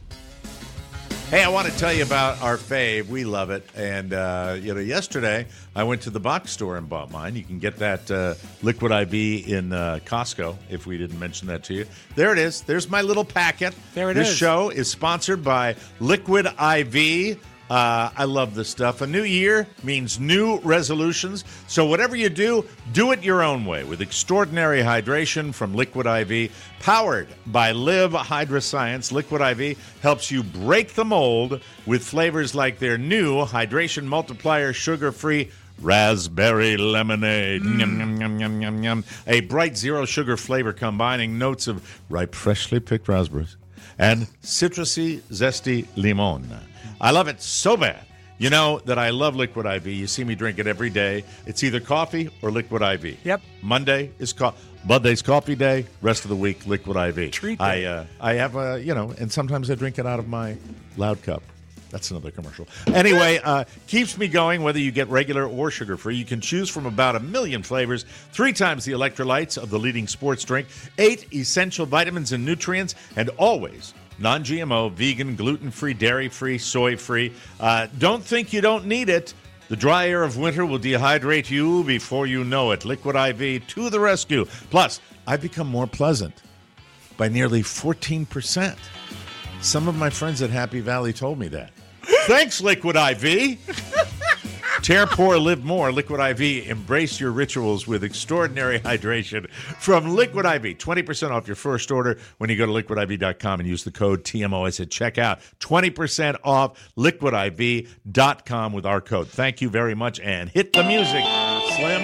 Hey, I want to tell you about our fave. We love it. And, yesterday I went to the box store and bought mine. You can get that Liquid IV in Costco, if we didn't mention that to you. There it is. There's my little packet. This show is sponsored by Liquid IV. I love this stuff. A new year means new resolutions. So whatever you do it your own way with extraordinary hydration from Liquid IV. Powered by Live Hydroscience, Liquid IV helps you break the mold with flavors like their new Hydration Multiplier sugar-free raspberry lemonade. Yum, yum, yum, yum, yum, yum. A bright zero sugar flavor combining notes of ripe, freshly picked raspberries and citrusy, zesty limon. I love it so bad. You know that I love Liquid IV. You see me drink it every day. It's either coffee or Liquid IV. Yep. Monday's coffee day. Rest of the week, Liquid IV. Treat I have and sometimes I drink it out of my loud cup. That's another commercial. Anyway, keeps me going whether you get regular or sugar-free. You can choose from about 1 million flavors, 3 times the electrolytes of the leading sports drink, 8 essential vitamins and nutrients, and always non-GMO, vegan, gluten-free, dairy-free, soy-free. Don't think you don't need it. The dry air of winter will dehydrate you before you know it. Liquid IV to the rescue. Plus, I've become more pleasant by nearly 14%. Some of my friends at Happy Valley told me that. Thanks, Liquid IV. Tear, pour, live more. Liquid IV. Embrace your rituals with extraordinary hydration from Liquid IV. 20% off your first order when you go to liquidiv.com and use the code TMOS at checkout. 20% off liquidiv.com with our code. Thank you very much, and hit the music, Slim.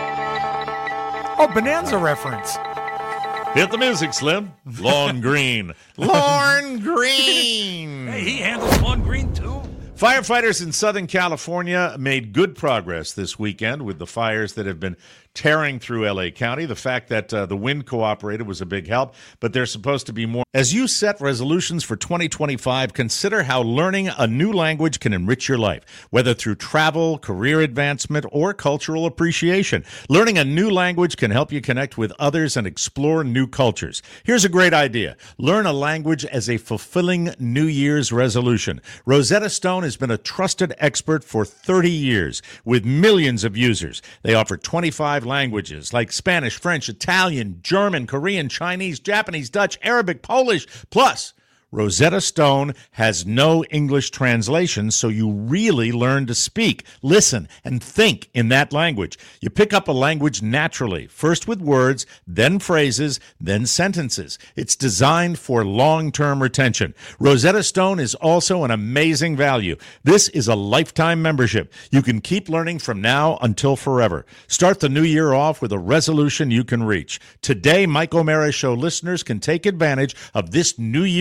Oh, Bonanza reference. Hit the music, Slim. Lorne Green. Lorne Green. Hey, he handles Lorne Green, too. Firefighters in Southern California made good progress this weekend with the fires that have been tearing through L.A. County. The fact that the wind cooperated was a big help, but there's supposed to be more. As you set resolutions for 2025, consider how learning a new language can enrich your life, whether through travel, career advancement, or cultural appreciation. Learning a new language can help you connect with others and explore new cultures. Here's a great idea. Learn a language as a fulfilling New Year's resolution. Rosetta Stone has been a trusted expert for 30 years with millions of users. They offer 25 languages like Spanish, French, Italian, German, Korean, Chinese, Japanese, Dutch, Arabic, Polish. Plus, Rosetta Stone has no English translation, so you really learn to speak, listen, and think in that language. You pick up a language naturally, first with words, then phrases, then sentences. It's designed for long-term retention. Rosetta Stone is also an amazing value. This is a lifetime membership. You can keep learning from now until forever. Start the new year off with a resolution you can reach. Today, Mike O'Mara Show listeners can take advantage of this New Year's special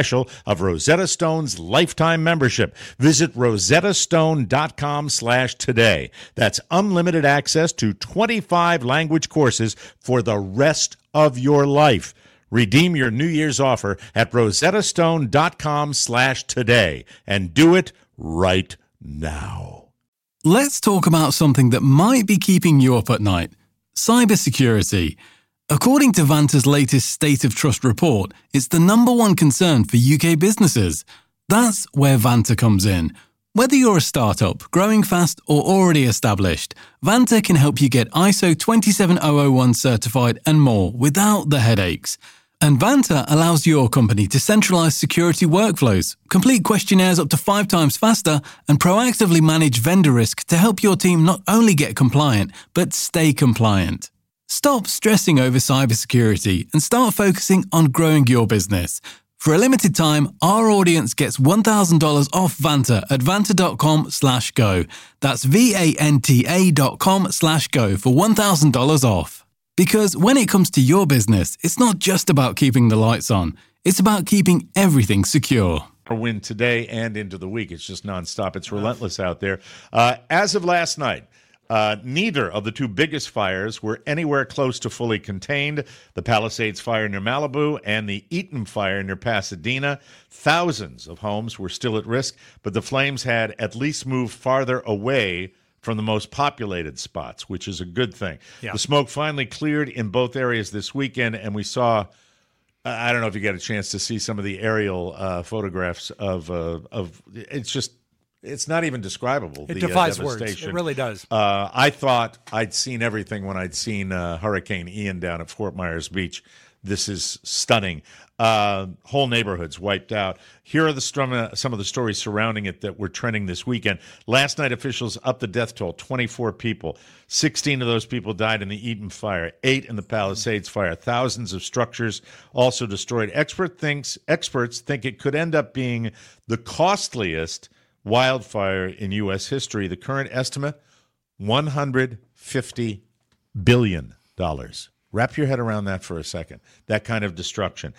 special of Rosetta Stone's lifetime membership. Visit rosettastone.com/today. That's unlimited access to 25 language courses for the rest of your life. Redeem your New Year's offer at rosettastone.com/today and do it right now. Let's talk about something that might be keeping you up at night: cybersecurity. According to Vanta's latest State of Trust report, it's the number one concern for UK businesses. That's where Vanta comes in. Whether you're a startup, growing fast, or already established, Vanta can help you get ISO 27001 certified and more without the headaches. And Vanta allows your company to centralize security workflows, complete questionnaires up to 5 times faster, and proactively manage vendor risk to help your team not only get compliant, but stay compliant. Stop stressing over cybersecurity and start focusing on growing your business. For a limited time, our audience gets $1,000 off Vanta at vanta.com/go. That's VANTA.com/go for $1,000 off. Because when it comes to your business, it's not just about keeping the lights on. It's about keeping everything secure. Win today and into the week. It's just nonstop. It's relentless out there. As of last night, neither of the two biggest fires were anywhere close to fully contained. The Palisades fire near Malibu and the Eaton fire near Pasadena. Thousands of homes were still at risk, but the flames had at least moved farther away from the most populated spots, which is a good thing. Yeah. The smoke finally cleared in both areas this weekend, and we saw, I don't know if you got a chance to see some of the aerial photographs of it's not even describable. It defies words. It really does. I thought I'd seen everything when I'd seen Hurricane Ian down at Fort Myers Beach. This is stunning. Whole neighborhoods wiped out. Here are some of the stories surrounding it that were trending this weekend. Last night, officials upped the death toll, 24 people. 16 of those people died in the Eaton fire, 8 in the Palisades fire. Thousands of structures also destroyed. Experts think it could end up being the costliest wildfire in U.S. history. The current estimate, $150 billion. Wrap your head around that for a second. That kind of destruction.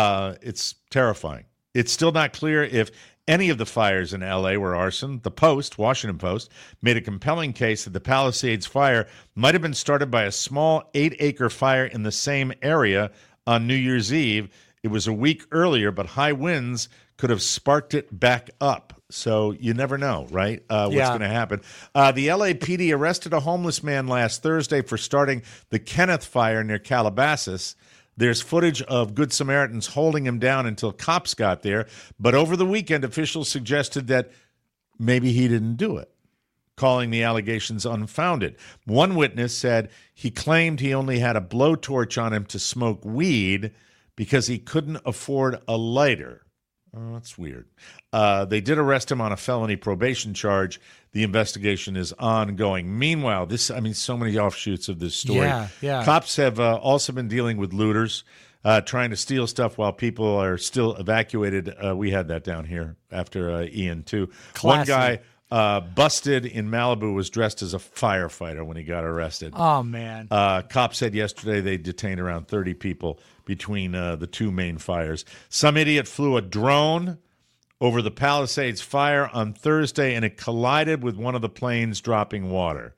It's terrifying. It's still not clear if any of the fires in L.A. were arson. The Washington Post, made a compelling case that the Palisades fire might have been started by a small 8-acre fire in the same area on New Year's Eve. It was a week earlier, but high winds could have sparked it back up. So you never know, right, what's going to happen. The LAPD arrested a homeless man last Thursday for starting the Kenneth fire near Calabasas. There's footage of Good Samaritans holding him down until cops got there. But over the weekend, officials suggested that maybe he didn't do it, calling the allegations unfounded. One witness said he claimed he only had a blowtorch on him to smoke weed because he couldn't afford a lighter. Oh, that's weird. They did arrest him on a felony probation charge. The investigation is ongoing. Meanwhile, so many offshoots of this story. Yeah. Cops have also been dealing with looters, trying to steal stuff while people are still evacuated. We had that down here after Ian, too. Classic. One guy busted in Malibu was dressed as a firefighter when he got arrested. Oh, man. Cops said yesterday they detained around 30 people between the two main fires. Some idiot flew a drone over the Palisades fire on Thursday, and it collided with one of the planes dropping water.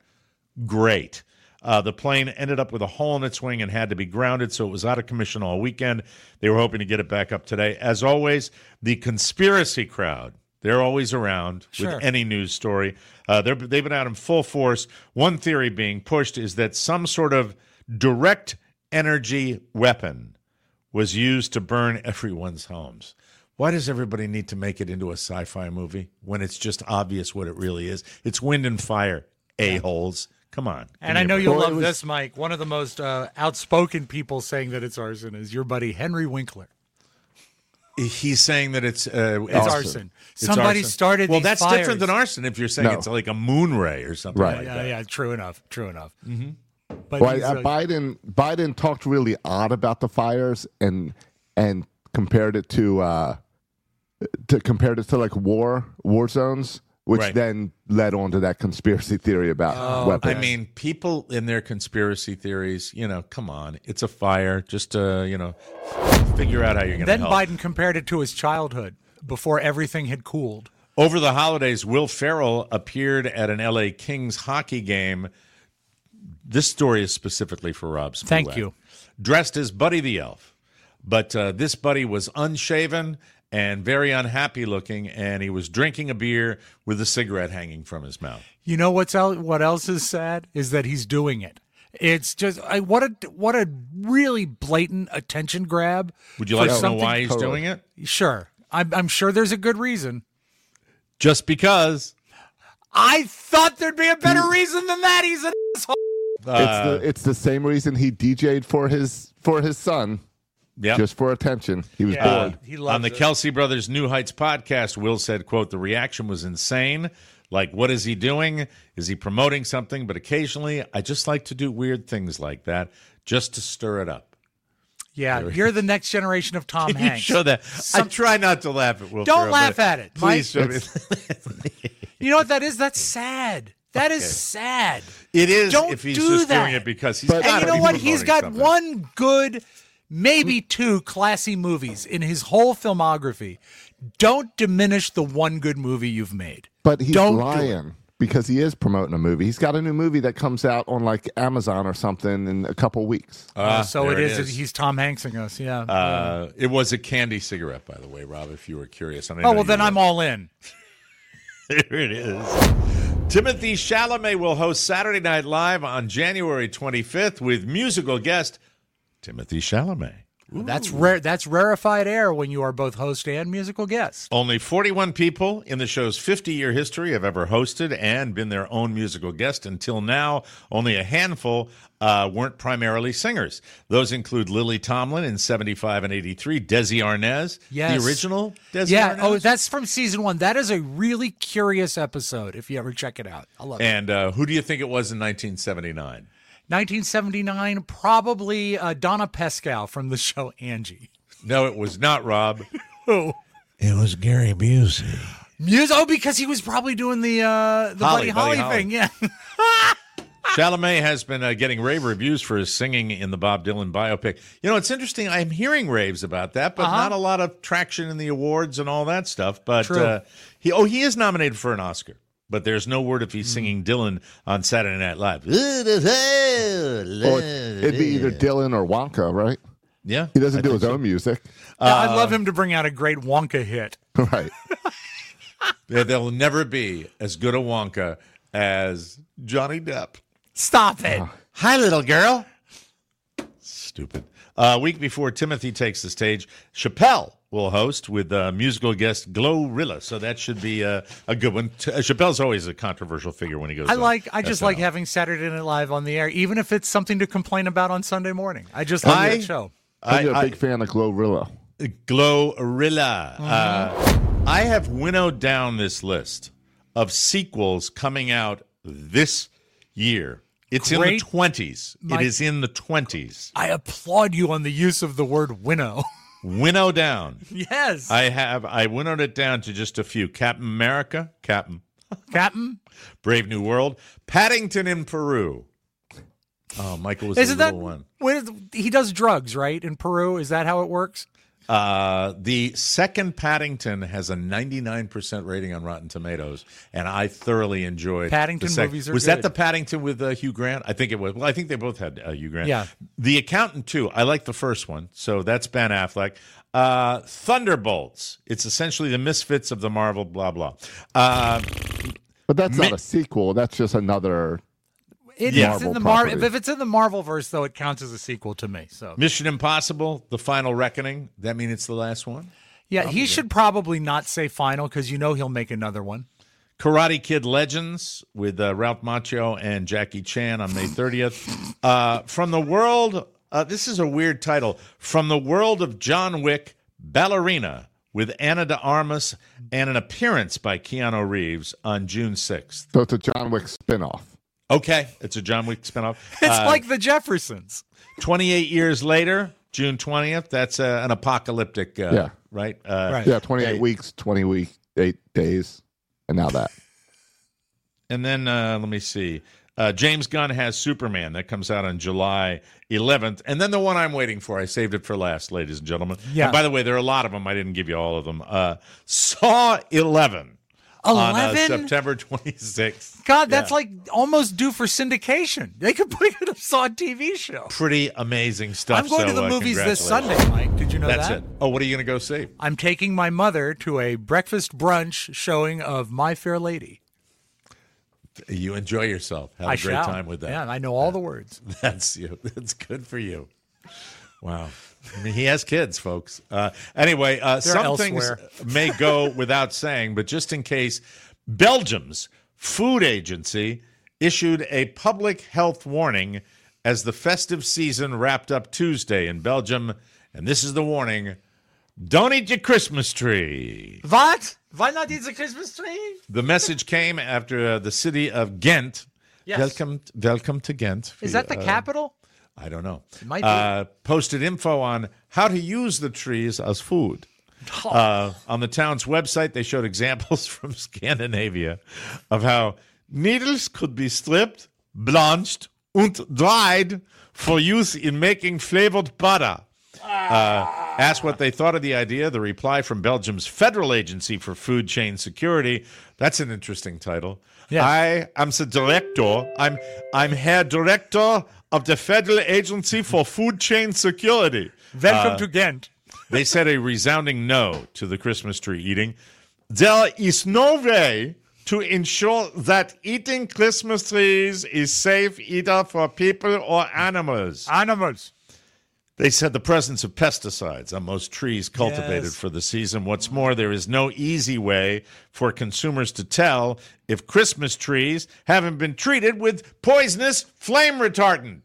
Great. The plane ended up with a hole in its wing and had to be grounded, so it was out of commission all weekend. They were hoping to get it back up today. As always, the conspiracy crowd, they're always around with any news story. They've been out in full force. One theory being pushed is that some sort of direct energy weapon was used to burn everyone's homes. Why does everybody need to make it into a sci-fi movie when it's just obvious what it really is? It's wind and fire, a-holes. Come on. And I know you'll love this, Mike. One of the most outspoken people saying that it's arson is your buddy Henry Winkler. He's saying that it's arson. Somebody started Well, these that's fires. different than arson if you're saying it's like a moon ray or something like that. Yeah, true enough. Mm-hmm. But Biden talked really odd about the fires and compared it to like war zones. which then led on to that conspiracy theory about weapons. I mean, people in their conspiracy theories, come on. It's a fire. Just, figure out how you're going to Then help. Biden compared it to his childhood before everything had cooled. Over the holidays, Will Ferrell appeared at an L.A. Kings hockey game. This story is specifically for Rob Spulak. Thank you. Dressed as Buddy the Elf. But this Buddy was unshaven and very unhappy looking, and he was drinking a beer with a cigarette hanging from his mouth. You know what else is sad is that he's doing it. It's just what a really blatant attention grab. Would you like to know why he's doing it? Sure. I'm sure there's a good reason. Just because. I thought there'd be a better reason than that. He's an asshole. It's the same reason he DJ'd for his son. Yep. Just for attention. He was bored. He loves On the Kelsey Brothers New Heights podcast, Will said, quote, "The reaction was insane. Like, what is he doing? Is he promoting something? But occasionally, I just like to do weird things like that just to stir it up." Yeah, you're the next generation of Tom Can you Hanks. show that? I try not to laugh at Will Don't Ferrell, laugh but at it. Please show me. You know what that is? That's sad. That is sad. It is Don't if he's do just that. doing it because he's And gotta you know be what? He's got promoting something. one good, maybe two classy movies in his whole filmography. Don't diminish the one good movie you've made. But he's Don't do lying because he is promoting a movie. He's got a new movie that comes out on like Amazon or something in a couple weeks. So there it is. He's Tom Hanksing us. Yeah. It was a candy cigarette, by the way, Rob, if you were curious. Oh, well, then I'm all in. There it is. Timothy Chalamet will host Saturday Night Live on January 25th with musical guest Timothy Chalamet. That's rare. That's rarefied air when you are both host and musical guest. Only 41 people in the show's 50-year history have ever hosted and been their own musical guest. Until now, only a handful weren't primarily singers. Those include Lily Tomlin in 75 and 83, Desi Arnaz, Yes. the original Desi Yeah. Arnaz. Oh, that's from season 1. That is a really curious episode. If you ever check it out, I love it. And who do you think it was in 1979? 1979, probably Donna Pescow from the show Angie. No, it was not, Rob. Who? It was Gary Busey. Oh, because he was probably doing the Buddy Holly thing. Yeah. Chalamet has been getting rave reviews for his singing in the Bob Dylan biopic. You know, it's interesting. I'm hearing raves about that, but not a lot of traction in the awards and all that stuff. But he is nominated for an Oscar. But there's no word if he's singing Dylan on Saturday Night Live. Or it'd be either Dylan or Wonka, right? Yeah. He doesn't do his own music. I'd love him to bring out a great Wonka hit. Right. There'll never be as good a Wonka as Johnny Depp. Stop it. Hi, little girl. Stupid. A week before Timothy takes the stage, Chappelle will host with musical guest Glorilla. So that should be a good one. Chappelle's always a controversial figure when he goes on I just like having Saturday Night Live on the air, even if it's something to complain about on Sunday morning. I just like that show. I'm a big fan of Glorilla. Glorilla. I have winnowed down this list of sequels coming out this year. It's Great. in the 20s. It is in the 20s. I applaud you on the use of the word winnow. Winnow down. Yes. I winnowed it down to just a few. Captain America, Captain. Brave New World, Paddington in Peru. Oh, Michael was the little one. He does drugs, right, in Peru? Is that how it works? The second Paddington has a 99% rating on Rotten Tomatoes, and I thoroughly enjoyed Paddington movies are Was good. that the Paddington with Hugh Grant? I think it was. Well, I think they both had Hugh Grant. Yeah. The Accountant, too. I like the first one, so that's Ben Affleck. Thunderbolts. It's essentially the Misfits of the Marvel, blah, blah. But that's not a sequel. That's just another It's Marvel in the property. if it's in the Marvel verse, though, it counts as a sequel to me. So Mission Impossible, The Final Reckoning. That mean it's the last one? yeah, he should probably not say final because he'll make another one. Karate Kid Legends with Ralph Macchio and Jackie Chan on May 30th. From the world, this is a weird title. From the world of John Wick, Ballerina with Ana de Armas and an appearance by Keanu Reeves on June 6th. So it's a John Wick spinoff. Okay, it's a John Wick spinoff. It's like the Jeffersons. 28 years later, June 20th, that's an apocalyptic, right? Right. Yeah, 28 weeks, 8 days, and now that. And then let me see. James Gunn has Superman. That comes out on July 11th. And then the one I'm waiting for. I saved it for last, ladies and gentlemen. Yeah. And by the way, there are a lot of them. I didn't give you all of them. Saw 11. 11? On September 26th. God, that's like almost due for syndication. They could put it a Saw TV show. Pretty amazing stuff. I'm going to the movies this Sunday, Mike. Did you know That's that? it. Oh, what are you going to go see? I'm taking my mother to a breakfast brunch showing of My Fair Lady. You enjoy yourself. Have a great time with that. Yeah, I know all the words. That's you. That's good for you. Wow. I mean, he has kids, folks. Anyway, some elsewhere. things may go without saying, but just in case, Belgium's food agency issued a public health warning as the festive season wrapped up Tuesday in Belgium. And this is the warning: don't eat your Christmas tree. What? Why not eat the Christmas tree? The message came after the city of Ghent. Yes. Welcome to Ghent. Is that the capital? I don't know. It might be. Posted info on how to use the trees as food. On the town's website, they showed examples from Scandinavia of how needles could be stripped, blanched, and dried for use in making flavored butter. Asked what they thought of the idea, the reply from Belgium's Federal Agency for Food Chain Security. That's an interesting title. Yes. I am the director. I'm head director of the Federal Agency for Food Chain Security. Welcome to Ghent. They said a resounding no to the Christmas tree eating. There is no way to ensure that eating Christmas trees is safe either for people or animals. Animals. They said the presence of pesticides on most trees cultivated for the season. What's more, there is no easy way for consumers to tell if Christmas trees haven't been treated with poisonous flame retardant.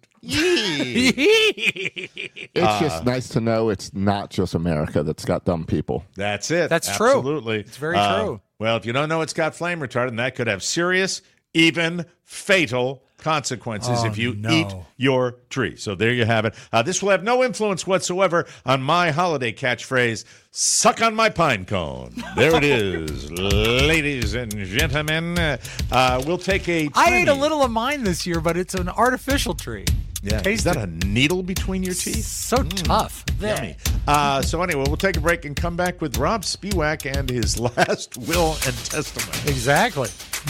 It's just nice to know it's not just America that's got dumb people. That's it. That's true. Absolutely. It's very true. Well, if you don't know it's got flame retardant, that could have serious, even fatal consequences if you eat your tree. So there you have it. This will have no influence whatsoever on my holiday catchphrase, suck on my pine cone. There it is, ladies and gentlemen. We'll take a I ate a little of mine this year, but it's an artificial tree. Yeah. Is that a needle between your teeth? So tough. Yummy. So anyway, we'll take a break and come back with Rob Spiewak and his last will and testament. Exactly.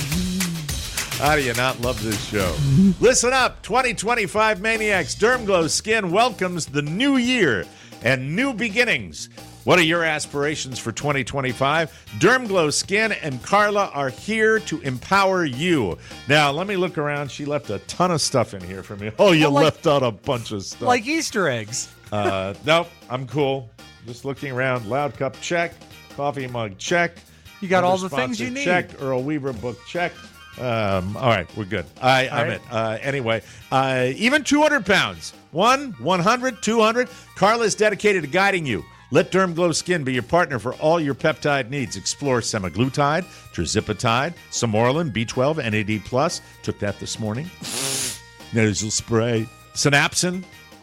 How do you not love this show? Listen up, 2025 Maniacs. Dermglow Skin welcomes the new year and new beginnings. What are your aspirations for 2025? Dermglow Skin and Carla are here to empower you. Now, let me look around. She left a ton of stuff in here for me. Oh, you left out a bunch of stuff. Like Easter eggs. Nope, I'm cool. Just looking around. Loud Cup, check. Coffee mug, check. You got Under all the things you sponsor, need. Check. Earl Weaver book, check. All right, we're good. I'm it. Anyway, even 200 pounds. 100, 200. Carla's dedicated to guiding you. Let Dermglow Skin be your partner for all your peptide needs. Explore semaglutide, terzipatide, Samorelin, B12, NAD+. Took that this morning. Nasal spray. Synapsin.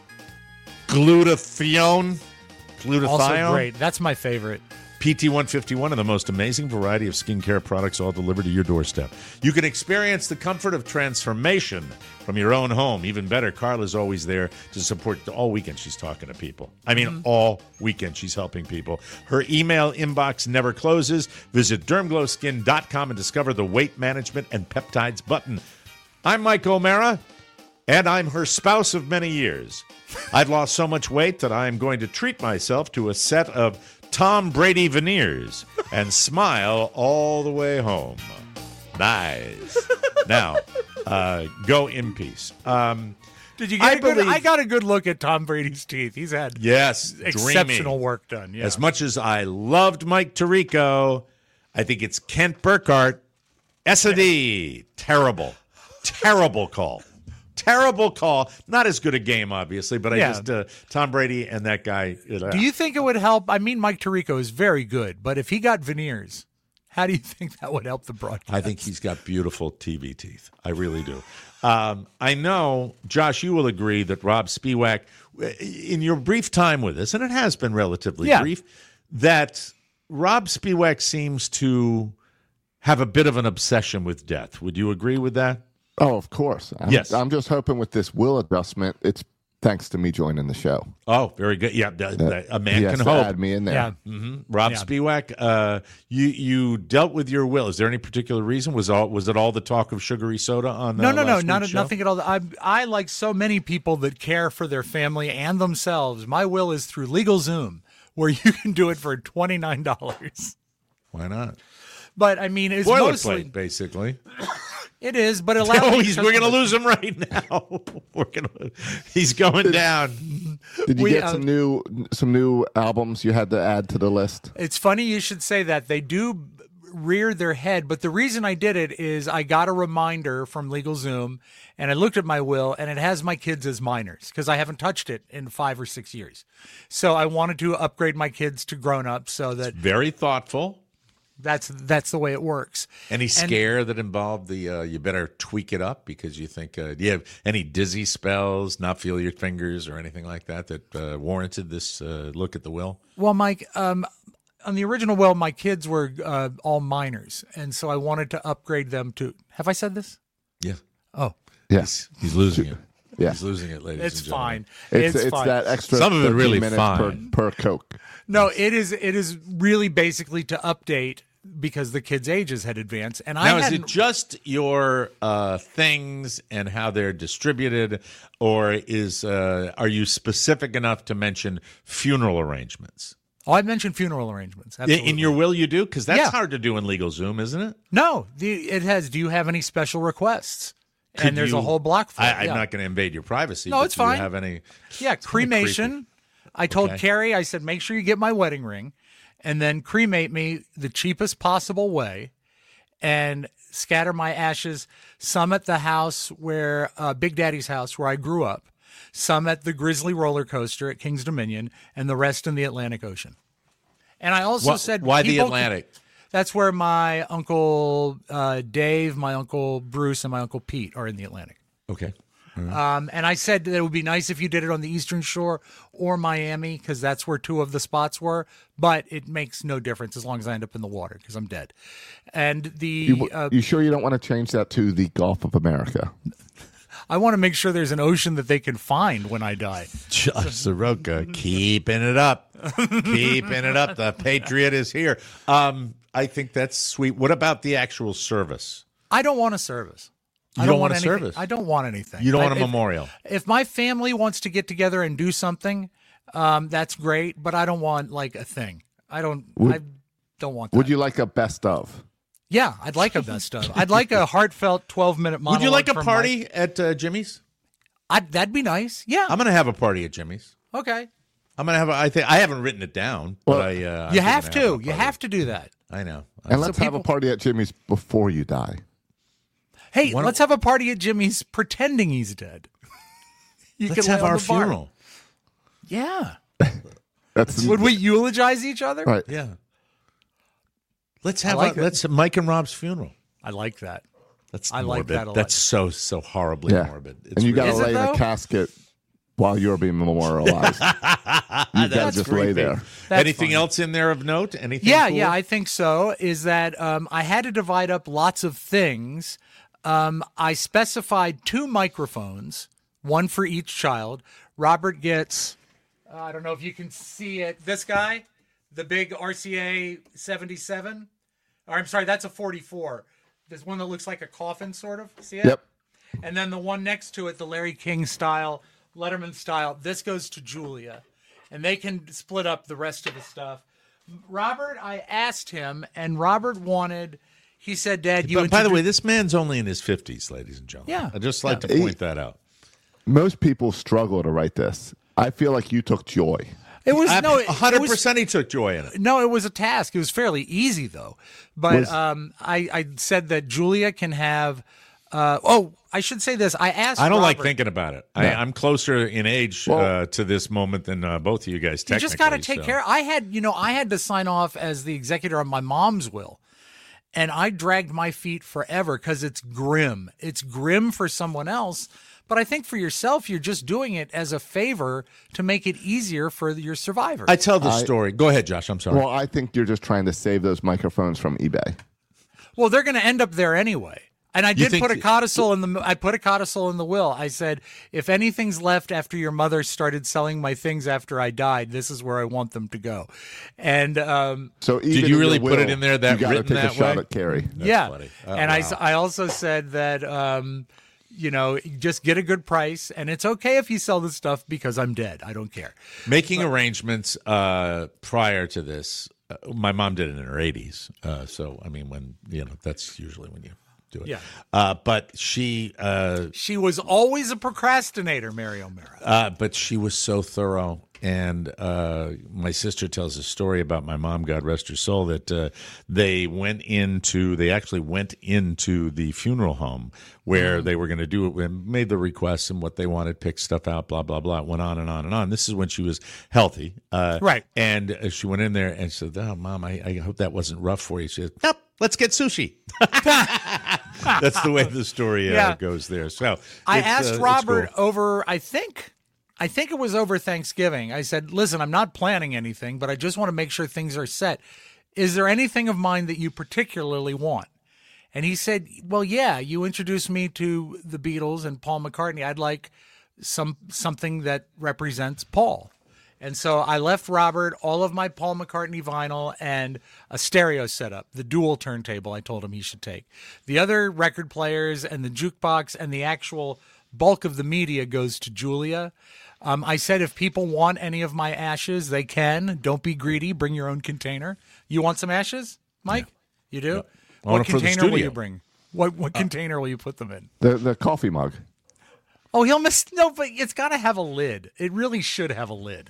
Glutathione. Also great. That's my favorite. PT151 and the most amazing variety of skincare products all delivered to your doorstep. You can experience the comfort of transformation from your own home. Even better, Carla's always there to support. All weekend she's talking to people. I mean, all weekend she's helping people. Her email inbox never closes. Visit dermglowskin.com and discover the weight management and peptides button. I'm Mike O'Mara, and I'm her spouse of many years. I've lost so much weight that I'm going to treat myself to a set of Tom Brady veneers and smile all the way home. Nice. Now, go in peace. Did you get I got a good look at Tom Brady's teeth. He's had exceptional work done. Yeah. As much as I loved Mike Tirico, I think it's Kent Burkhardt. S&D. Terrible. Terrible call. Terrible call. Not as good a game, obviously, but Tom Brady and that guy. Do you think it would help? I mean, Mike Tirico is very good, but if he got veneers, how do you think that would help the broadcast? I think he's got beautiful TV teeth. I really do. I know, Josh, you will agree that Rob Spiewak, in your brief time with us, and it has been relatively brief, that Rob Spiewak seems to have a bit of an obsession with death. Would you agree with that? Oh, of course. Yes. I'm just hoping with this will adjustment, it's thanks to me joining the show. Oh, very good. Yeah, a man He has can to hope. add me in there. Yeah. Mm-hmm. Rob Spiewak, you dealt with your will. Is there any particular reason? Was it all the talk of sugary soda on No, last week's show? nothing at all. I like so many people that care for their family and themselves. My will is through LegalZoom, where you can do it for $29. Why not? But I mean, it's Boilerplate, mostly basically. it is, but it allows. We're going to lose him right now. He's going down. Did you get some new albums you had to add to the list? It's funny you should say that. They do rear their head, but the reason I did it is I got a reminder from LegalZoom, and I looked at my will, and it has my kids as minors because I haven't touched it in 5 or 6 years. So I wanted to upgrade my kids to grown-ups so that Very thoughtful. that's the way it works. Any scare that involved the you better tweak it up because you think do you have any dizzy spells, not feel your fingers or anything like that warranted this look at the will? Well, Mike, on the original will, my kids were all minors, and so I wanted to upgrade them to. Have I said this? Yeah. Oh, Yes. He's losing it. Yeah. He's losing it, ladies it's and gentlemen. fine. It's fine. that extra Some of it 13 really minutes fine. per Coke. No, it is really basically to update because the kids' ages had advanced, and Now, is it just your things and how they're distributed, or are you specific enough to mention funeral arrangements? Oh, I mentioned funeral arrangements. Absolutely. In your will, you do? Because that's Yeah. hard to do in LegalZoom, isn't it? No, it has. Do you have any special requests? And there's a whole block for it. I'm yeah. not going to invade your privacy. No, but it's do you fine. have any? Yeah, cremation. I told Okay. Carrie, I said, make sure you get my wedding ring and then cremate me the cheapest possible way and scatter my ashes, some at the house where, Big Daddy's house where I grew up, some at the Grizzly roller coaster at King's Dominion, and the rest in the Atlantic Ocean. And I also said, why the people Atlantic? That's where my Uncle Dave, my Uncle Bruce, and my Uncle Pete are in the Atlantic. Okay. And I said that it would be nice if you did it on the Eastern Shore or Miami because that's where 2 of the spots were. But it makes no difference as long as I end up in the water because I'm dead. And You sure you don't want to change that to the Gulf of America? I want to make sure there's an ocean that they can find when I die. Josh Soroka, keeping it up. Keeping it up. The Patriot is here. I think that's sweet. What about the actual service? I don't want a service. You don't want a anything. service? I don't want anything. You don't want a memorial? If my family wants to get together and do something, that's great. But I don't want like a thing. I don't want that. Would you like a best of? Yeah, I'd like a best of. I'd like a heartfelt 12-minute monologue. Would you like a from party at Jimmy's? That'd be nice. Yeah. I'm going to have a party at Jimmy's. Okay. I'm going to have I haven't written it down, but You have to. You have to do that. I know. And let's have a party at Jimmy's before you die. Hey, let's have a party at Jimmy's pretending he's dead. Let's have our funeral. Yeah. That's Would we eulogize each other? right. Yeah. Let's have let's Mike and Rob's funeral. I like that. That's I like morbid. that a lot. That's so horribly Yeah. morbid. It's And you got to Is it lay in though? a casket while you're being memorialized. You got to That's just lay creepy. there. That's Anything funny. else in there of note? Anything? Yeah, cool? yeah, I think so. Is that I had to divide up lots of things. I specified 2 microphones, one for each child. Robert gets, I don't know if you can see it, this guy, the big RCA 77. Or I'm sorry, that's a 44. There's one that looks like a coffin, sort of. See it? Yep. And then the one next to it, the Larry King style, Letterman style, this goes to Julia. And they can split up the rest of the stuff. Robert, I asked him, and Robert wanted, he said, Dad, you But by the way, this man's only in his 50s, ladies and gentlemen. Yeah. I'd just like to point that out. Most people struggle to write this. I feel like you took joy. It was, no, 100% he took joy in it. No, it was a task. It was fairly easy, though. But Was- I said that Julia can have, I should say this. I asked I don't like Robert, thinking about it. I'm closer in age to this moment than both of you guys, You technically. just got to take so. care. I had to sign off as the executor on my mom's will. And I dragged my feet forever because it's grim. It's grim for someone else. But I think for yourself, you're just doing it as a favor to make it easier for your survivors. I tell the story. Go ahead, Josh. I'm sorry. Well, I think you're just trying to save those microphones from eBay. Well, they're going to end up there anyway. And I did put a codicil in the. I put a codicil in the will. I said, if anything's left after your mother started selling my things after I died, this is where I want them to go. And so, even did you really put it in there that you written take that a shot way? at Carrie. Yeah, funny. And wow. I also said that just get a good price, and it's okay if you sell the stuff because I'm dead. I don't care. Making arrangements prior to this, my mom did it in her 80s. So I mean, when that's usually when you do it. Yeah. But she was always a procrastinator, Mary O'Mara. But she was so thorough. And my sister tells a story about my mom, God rest her soul, that they actually went into the funeral home where they were going to do it and made the requests and what they wanted, picked stuff out, blah, blah, blah. It went on and on and on. This is when she was healthy. Right. And she went in there and said, "Oh, Mom, I hope that wasn't rough for you." She said, "Nope, let's get sushi." That's the way the story goes there. So I asked Robert cool. over, I think it was over Thanksgiving. I said, listen, I'm not planning anything, but I just want to make sure things are set. Is there anything of mine that you particularly want? And he said, well, yeah, you introduced me to the Beatles and Paul McCartney. I'd like something that represents Paul. And so I left Robert all of my Paul McCartney vinyl and a stereo setup, the dual turntable I told him he should take. The other record players and the jukebox and the actual bulk of the media goes to Julia. I said if people want any of my ashes, they can. Don't be greedy. Bring your own container. You want some ashes, Mike? Yeah. You do? Yeah. What container will you bring? What container will you put them in? The coffee mug. Oh, he'll miss. No, but it's got to have a lid. It really should have a lid.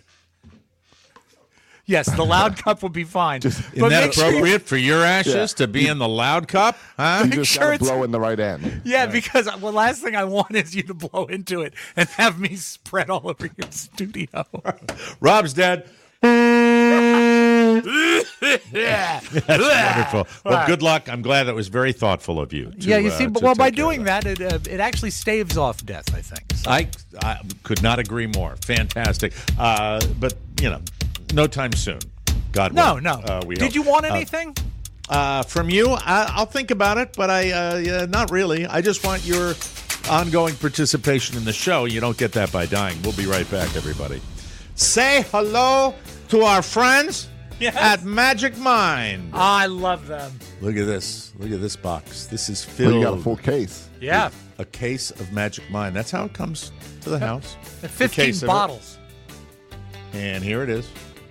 Yes, the loud cup would be fine. Isn't that appropriate for your ashes to be in the loud cup? Huh? You just got to blow in the right end. Yeah, because the last thing I want is you to blow into it and have me spread all over your studio. Rob's dead. Yeah. That's wonderful. Well, good luck. I'm glad that was very thoughtful of you. You see, by doing that, it actually staves off death, I think. So. I could not agree more. Fantastic. But, no time soon. God willing. No. We Did hope. you want anything? From you? I'll think about it, but not really. I just want your ongoing participation in the show. You don't get that by dying. We'll be right back, everybody. Say hello to our friends at Magic Mind. Oh, I love them. Look at this. Look at this box. This is filled. Well, you got a full case. Yeah. A case of Magic Mind. That's how it comes to the house. 15 bottles. And here it is.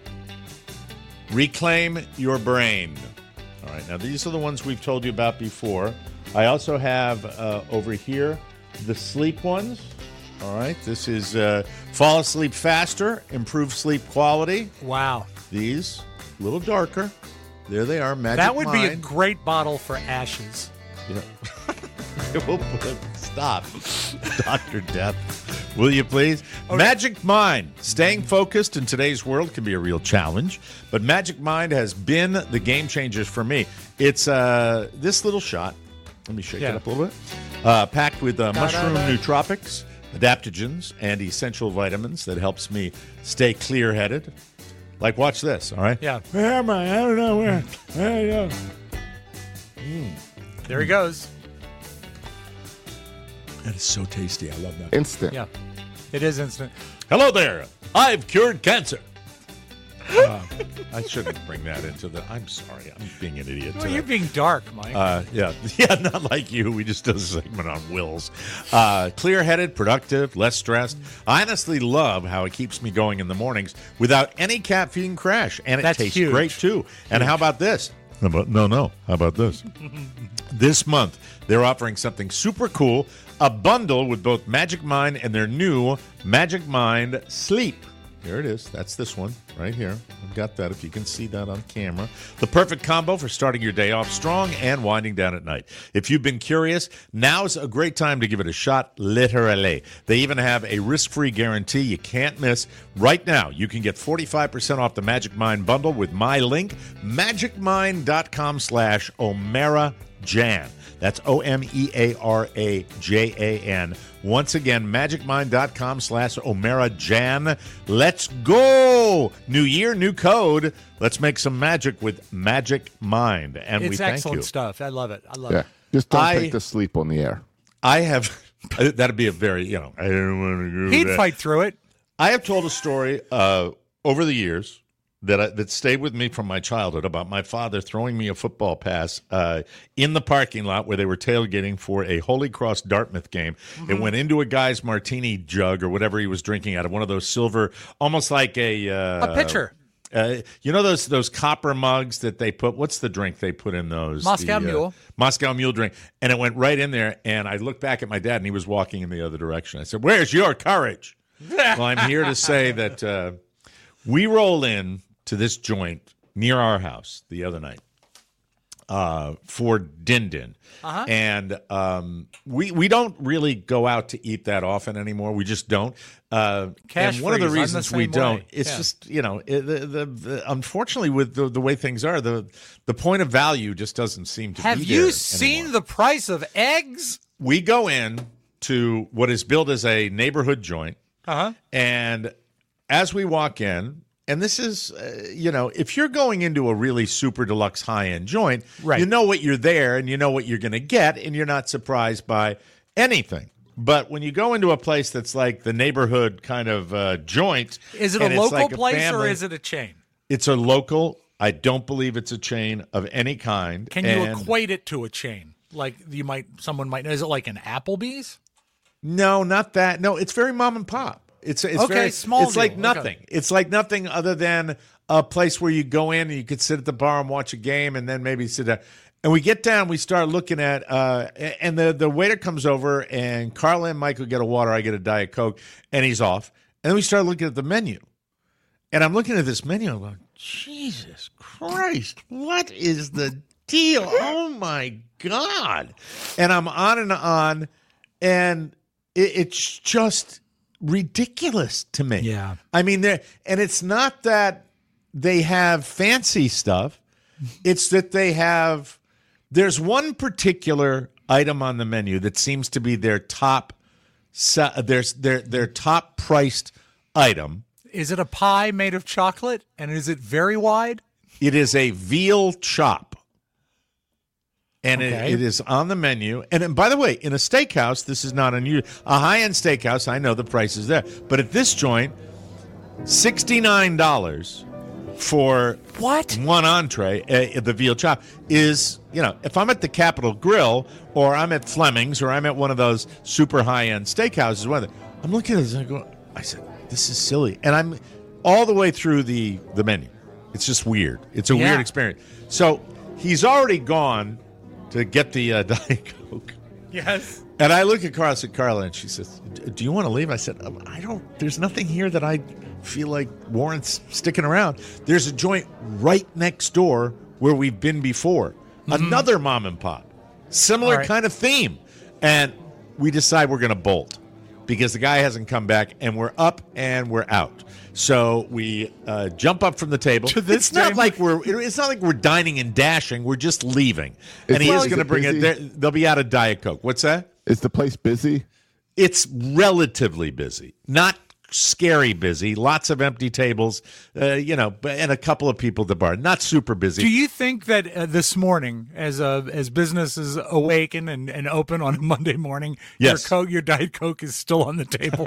Reclaim your brain. All right. Now, these are the ones we've told you about before. I also have over here the sleep ones. All right. This is fall asleep faster, improve sleep quality. Wow. These, a little darker. There they are. Magic That would Mind. be a great bottle for ashes. Yeah. Stop. Dr. Death. Will you please? Okay. Magic Mind. Staying focused in today's world can be a real challenge, but Magic Mind has been the game changers for me. It's this little shot. Let me shake it up a little bit. Packed with mushroom nootropics, adaptogens, and essential vitamins that helps me stay clear-headed. Like, watch this, all right? Yeah. Where am I? I don't know where. There he goes. That is so tasty. I love that. Instant. Yeah, it is instant. Hello there. I've cured cancer. I shouldn't bring that into the... I'm sorry. I'm being an idiot today. You're being dark, Mike. Yeah, not like you. We just did a segment on wills. Clear-headed, productive, less stressed. I honestly love how it keeps me going in the mornings without any caffeine crash. And it tastes huge. great, too. And how about this? No. How about this? This month, they're offering something super cool, a bundle with both Magic Mind and their new Magic Mind Sleep. Here it is. That's this one right here. I've got that if you can see that on camera. The perfect combo for starting your day off strong and winding down at night. If you've been curious, now's a great time to give it a shot, literally. They even have a risk-free guarantee you can't miss. Right now, you can get 45% off the Magic Mind bundle with my link, magicmind.com/O'Mara Jan. That's OMEARAJAN. Once again, magicmind.com/OmeraJan. Let's go! New year, new code. Let's make some magic with Magic Mind. And we thank you. It's excellent stuff. I love it. I love it. Just don't take the sleep on the air. I have, that'd be a very, I don't want to do He'd that. fight through it. I have told a story over the years that stayed with me from my childhood about my father throwing me a football pass in the parking lot where they were tailgating for a Holy Cross Dartmouth game. Mm-hmm. It went into a guy's martini jug or whatever he was drinking out of, one of those silver, almost like a pitcher. You know those copper mugs that they put, what's the drink they put in those? Moscow Mule. Moscow Mule drink. And it went right in there, and I looked back at my dad, and he was walking in the other direction. I said, "Where's your courage?" Well, I'm here to say that we roll in to this joint near our house the other night for Din Din. Uh-huh. And we don't really go out to eat that often anymore. We just don't. Cash and one of the freeze. reasons I'm the we same don't, way. it's Yeah. just, unfortunately with the way things are, the point of value just doesn't seem to Have be you there seen anymore. the price of eggs? We go in to what is billed as a neighborhood joint. Uh-huh. And as we walk in, and this is, if you're going into a really super deluxe high-end joint, Right. you know what you're there and you know what you're going to get, and you're not surprised by anything. But when you go into a place that's like the neighborhood kind of joint. Is it and a it's local like a place family- or is it a chain? It's a local. I don't believe it's a chain of any kind. Can you And- equate it to a chain? Like someone might know. Is it like an Applebee's? No, not that. No, it's very mom and pop. It's Okay, very small It's like deal. nothing. Okay. It's like nothing other than a place where you go in and you could sit at the bar and watch a game, and then maybe sit down. And we get down, we start looking at, and the waiter comes over, and Carla and Michael get a water, I get a Diet Coke, and he's off. And then we start looking at the menu, and I'm looking at this menu, and I'm going, Jesus Christ, what is the deal? Oh my God! And I'm on, and it's just ridiculous to me. Yeah. I mean, and it's not that they have fancy stuff. It's that there's one particular item on the menu that seems to be their top priced item. Is it a pie made of chocolate? And is it very wide? It is a veal chop. And Okay. it is on the menu. And by the way, in a steakhouse, this is not unusual. A high-end steakhouse, I know the price is there. But at this joint, $69 for one entree, the veal chop, is, if I'm at the Capitol Grill or I'm at Fleming's or I'm at one of those super high-end steakhouses, I'm looking at this and I said, this is silly. And I'm all the way through the menu. It's just weird. It's a weird experience. So he's already gone to get the Diet Coke. Yes. And I look at Carla, I said, Carla, and she says, do you want to leave? I said, there's nothing here that I feel like warrants sticking around. There's a joint right next door where we've been before. Another mom and pop. Similar kind of theme. And we decide we're going to bolt because the guy hasn't come back, and we're up and we're out. So we jump up from the table. It's not like we're dining and dashing. We're just leaving. And he is going to bring it. They'll be out of Diet Coke. What's that? Is the place busy? It's relatively busy. Not scary busy. Lots of empty tables, and a couple of people at the bar. Not super busy. Do you think that this morning, as businesses awaken and open on a Monday morning, Yes. your Diet Coke is still on the table?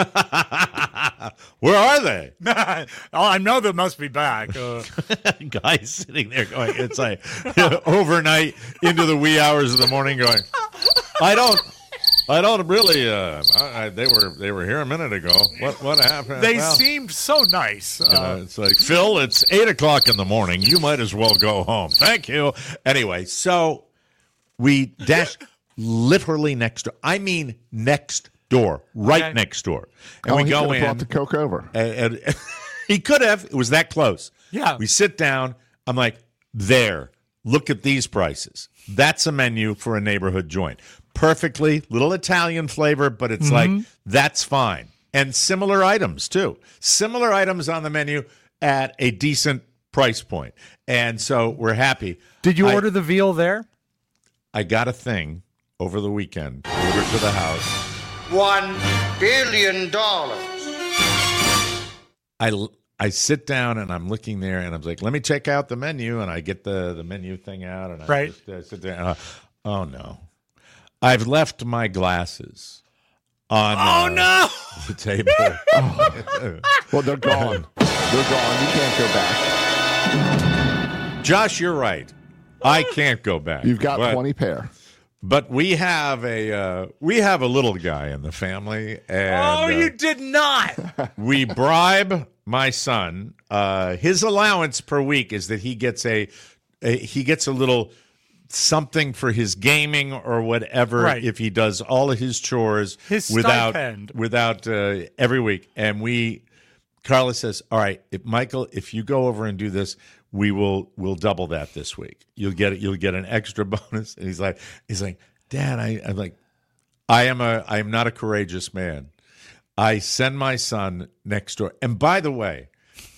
Where are they? I know they must be back. Guys sitting there going, it's like overnight into the wee hours of the morning going, I don't really. They were here a minute ago. What happened? They seemed so nice. It's like, Phil, it's 8:00 in the morning. You might as well go home. Thank you. Anyway, so we dash literally next door. I mean, next door, right next door, and we go in. Brought the Coke over. And he could have. It was that close. Yeah. We sit down. I'm like, there. Look at these prices. That's a menu for a neighborhood joint. Perfectly, little Italian flavor, but it's like, that's fine. And similar items, too. Similar items on the menu at a decent price point. And so we're happy. Did you order the veal there? I got a thing over the weekend delivered to the house. $1 billion. I sit down and I'm looking there and I'm like, let me check out the menu, and I get the menu thing out and I just sit there. And oh no, I've left my glasses on the table. Well, they're gone. They're gone. You can't go back. Josh, you're right. I can't go back. You've got 20 pair. But we have a little guy in the family, and you did not. we bribe my son. His allowance per week is that he gets a little something for his gaming or whatever if he does all of his chores without every week. And Carla says, all right, Michael, if you go over and do this, we'll double that this week. You'll get an extra bonus. And he's like, Dad, I'm like, I am not a courageous man. I send my son next door. And by the way,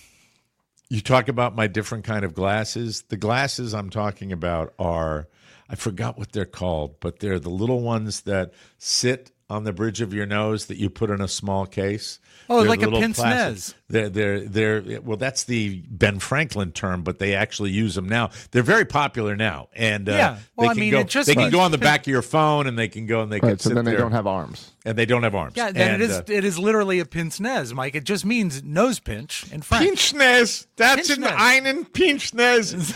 you talk about my different kind of glasses. The glasses I'm talking about are, I forgot what they're called, but they're the little ones that sit on the bridge of your nose that you put in a small case. Oh, They're like a little pince-nez. They're well, that's the Ben Franklin term, but they actually use them now. They're very popular now, and well, they can go on the back of your phone, and they can go and they can sit then they there. don't have arms. And they don't have arms. Yeah, then it is literally a pince-nez, Mike. It just means nose pinch in French. Pinch-nez. That's an einen Pinch-nez.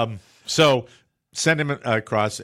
So send him across.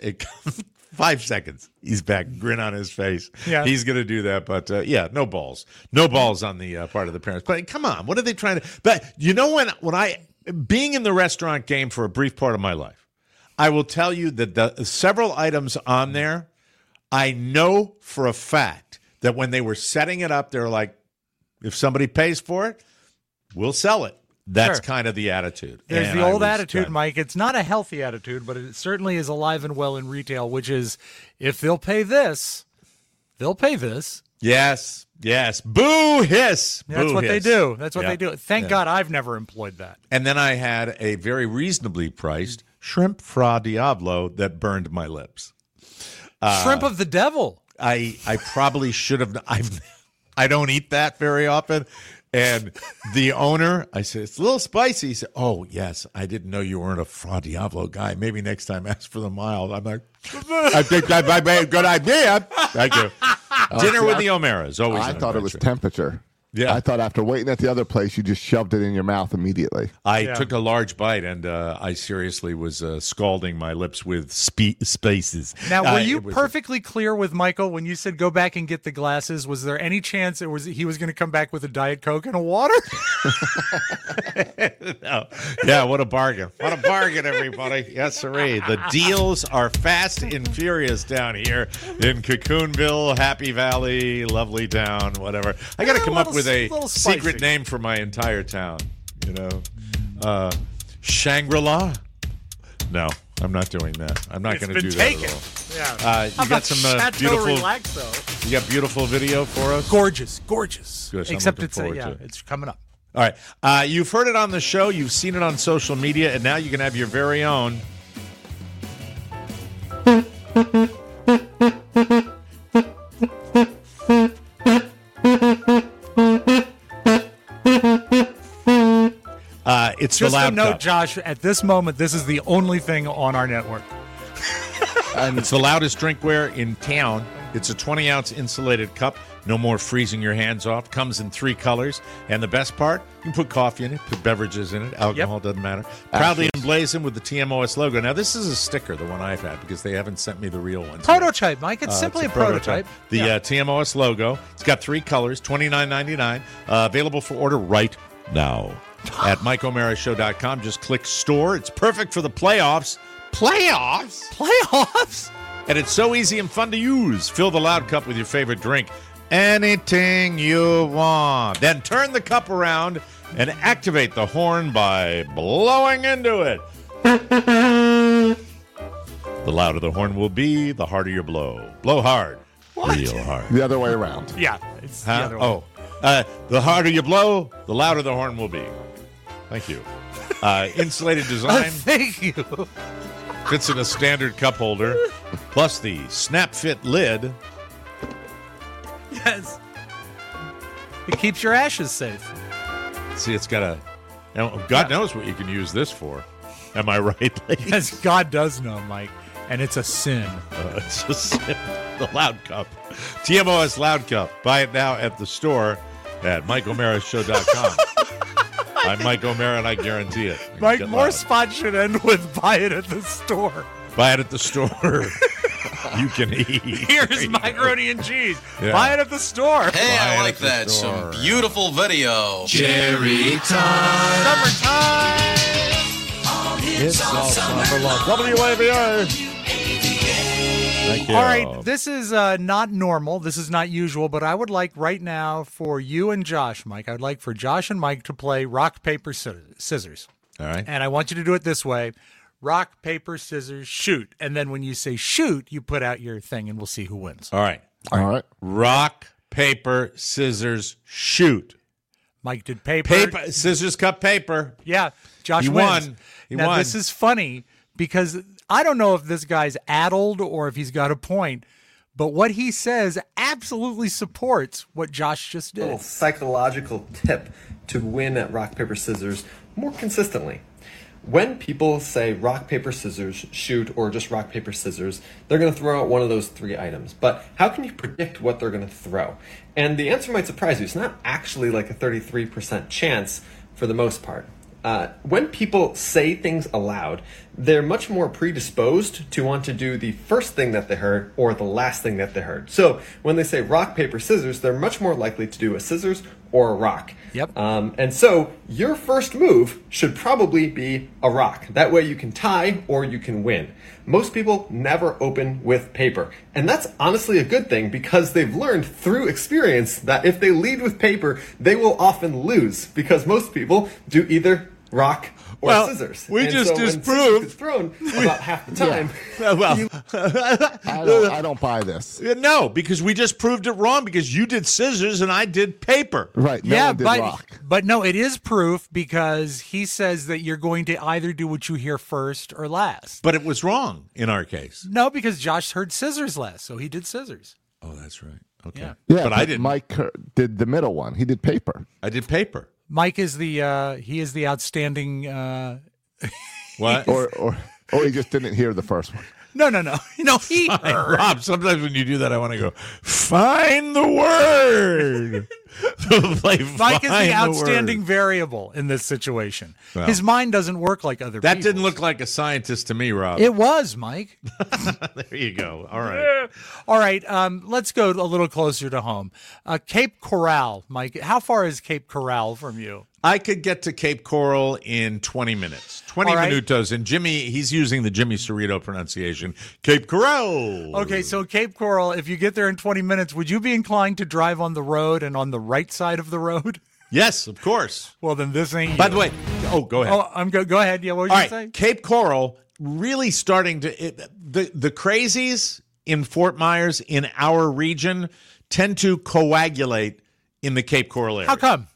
5 seconds. He's back, grin on his face. Yeah. He's going to do that. But, no balls. No balls on the part of the parents. But come on, what are they trying to... But you know when I... Being in the restaurant game for a brief part of my life, I will tell you that the several items on there, I know for a fact that when they were setting it up, they're like, if somebody pays for it, we'll sell it. That's kind of the attitude. There's the old attitude, Mike. It's not a healthy attitude, but it certainly is alive and well in retail, which is if they'll pay this, they'll pay this. Yes. Boo hiss. That's what they do. That's what they do. Thank God I've never employed that. And then I had a very reasonably priced shrimp fra diavolo that burned my lips. Shrimp of the devil. I probably should have. I don't eat that very often. And the owner, I said, it's a little spicy. He said, oh, yes, I didn't know you weren't a Fra Diavolo guy. Maybe next time ask for the mild. I'm like, I think that might be a good idea. Thank you. Dinner with the O'Mara's. Always. I thought it was temperature. Yeah. I thought after waiting at the other place, you just shoved it in your mouth immediately. I took a large bite, and I seriously was scalding my lips with spaces. Now, were you perfectly clear with Michael when you said go back and get the glasses? Was there any chance he was going to come back with a Diet Coke and a water? No. Yeah, what a bargain. What a bargain, everybody. Yes, sirree. The deals are fast and furious down here in Cocoonville, Happy Valley, lovely town, whatever. I got to come up with a secret name for my entire town, Shangri-La. No, I'm not doing that. I'm not going to do that at all. Yeah. You got some beautiful. Relaxo? You got beautiful video for us. Gorgeous. Good. Except it's coming up. All right. You've heard it on the show. You've seen it on social media, and now you can have your very own. It's just the Loud a note, Cup. Josh. At this moment, this is the only thing on our network. And it's the loudest drinkware in town. It's a 20-ounce insulated cup. No more freezing your hands off. Comes in 3 colors. And the best part, you can put coffee in it, put beverages in it. Alcohol doesn't matter. Proudly emblazoned with the TMOS logo. Now, this is a sticker, the one I've had, because they haven't sent me the real ones. Prototype, Mike. It's simply a prototype. The TMOS logo. It's got 3 colors, $29.99. Available for order right now at MikeO'MaraShow.com. Just click store. It's perfect for the playoffs. Playoffs? And it's so easy and fun to use. Fill the Loud Cup with your favorite drink. Anything you want. Then turn the cup around and activate the horn by blowing into it. The louder the horn will be, the harder your blow. Blow hard. Real hard. The other way around. Yeah. It's the other way. The harder you blow, the louder the horn will be. Thank you. Insulated design. Thank you. Fits in a standard cup holder. Plus the Snap Fit lid. Yes. It keeps your ashes safe. See, it's got a... God knows what you can use this for. Am I right, ladies? Yes, God does know, Mike. And it's a sin. It's a sin. The Loud Cup. TMOS Loud Cup. Buy it now at the store at MikeO'MaraShow.com. I'm Mike O'Mara, and I guarantee it. Mike, more spots should end with buy it at the store. Buy it at the store. You can eat. Here's macaroni and cheese. Yeah. Buy it at the store. Hey, I like that. Some beautiful video. Jerry time. Summertime. It's all summer long. WAVR. Thank you. All right, this is not normal. This is not usual, but I would like right now for you and Josh, Mike, I would like for Josh and Mike to play rock, paper, scissors. All right. And I want you to do it this way. Rock, paper, scissors, shoot. And then when you say shoot, you put out your thing, and we'll see who wins. All right. All right. Rock, paper, scissors, shoot. Mike did paper. Paper, scissors, cut paper. Yeah, Josh He wins. won. He now, won. This is funny because I don't know if this guy's addled or if he's got a point, but what he says absolutely supports what Josh just did. A little psychological tip to win at rock, paper, scissors more consistently. When people say rock, paper, scissors, shoot, or just rock, paper, scissors, they're going to throw out one of those three items. But how can you predict what they're going to throw? And the answer might surprise you. It's not actually like a 33% chance for the most part. When people say things aloud, they're much more predisposed to want to do the first thing that they heard or the last thing that they heard. So when they say rock, paper, scissors, they're much more likely to do a scissors or a rock. Yep. And so your first move should probably be a rock. That way you can tie or you can win. Most people never open with paper. And that's honestly a good thing because they've learned through experience that if they lead with paper, they will often lose because most people do either rock or scissors. We and just so disproved. It's thrown about half the time. I don't buy this. No, because we just proved it wrong because you did scissors and I did paper. Right. No one did rock. But no, it is proof because he says that you're going to either do what you hear first or last. But it was wrong in our case. No, because Josh heard scissors last, so he did scissors. Oh, that's right. Okay. Yeah. But I didn't. Mike did the middle one. He did paper. I did paper. Mike is the outstanding. What? Or he just didn't hear the first one. No. He heard. Rob, sometimes when you do that, I want to go, find the word. Mike is the outstanding variable in this situation. Well, his mind doesn't work like other that people's. didn't look like a scientist to me, Rob. It was, Mike. There you go. All right. All right. Let's go a little closer to home. Cape Coral, Mike. How far is Cape Coral from you? I could get to Cape Coral in 20 minutes. 20 minutos. And Jimmy, he's using the Jimmy Cerrito pronunciation. Cape Coral. Okay, so Cape Coral, if you get there in 20 minutes, would you be inclined to drive on the road and on the right side of the road? Yes, of course. Well, then this ain't By you. the way, go ahead. Oh, go ahead. Yeah, what were you All going right, to say? Cape Coral really starting to the crazies in Fort Myers in our region tend to coagulate in the Cape Coral area. How come?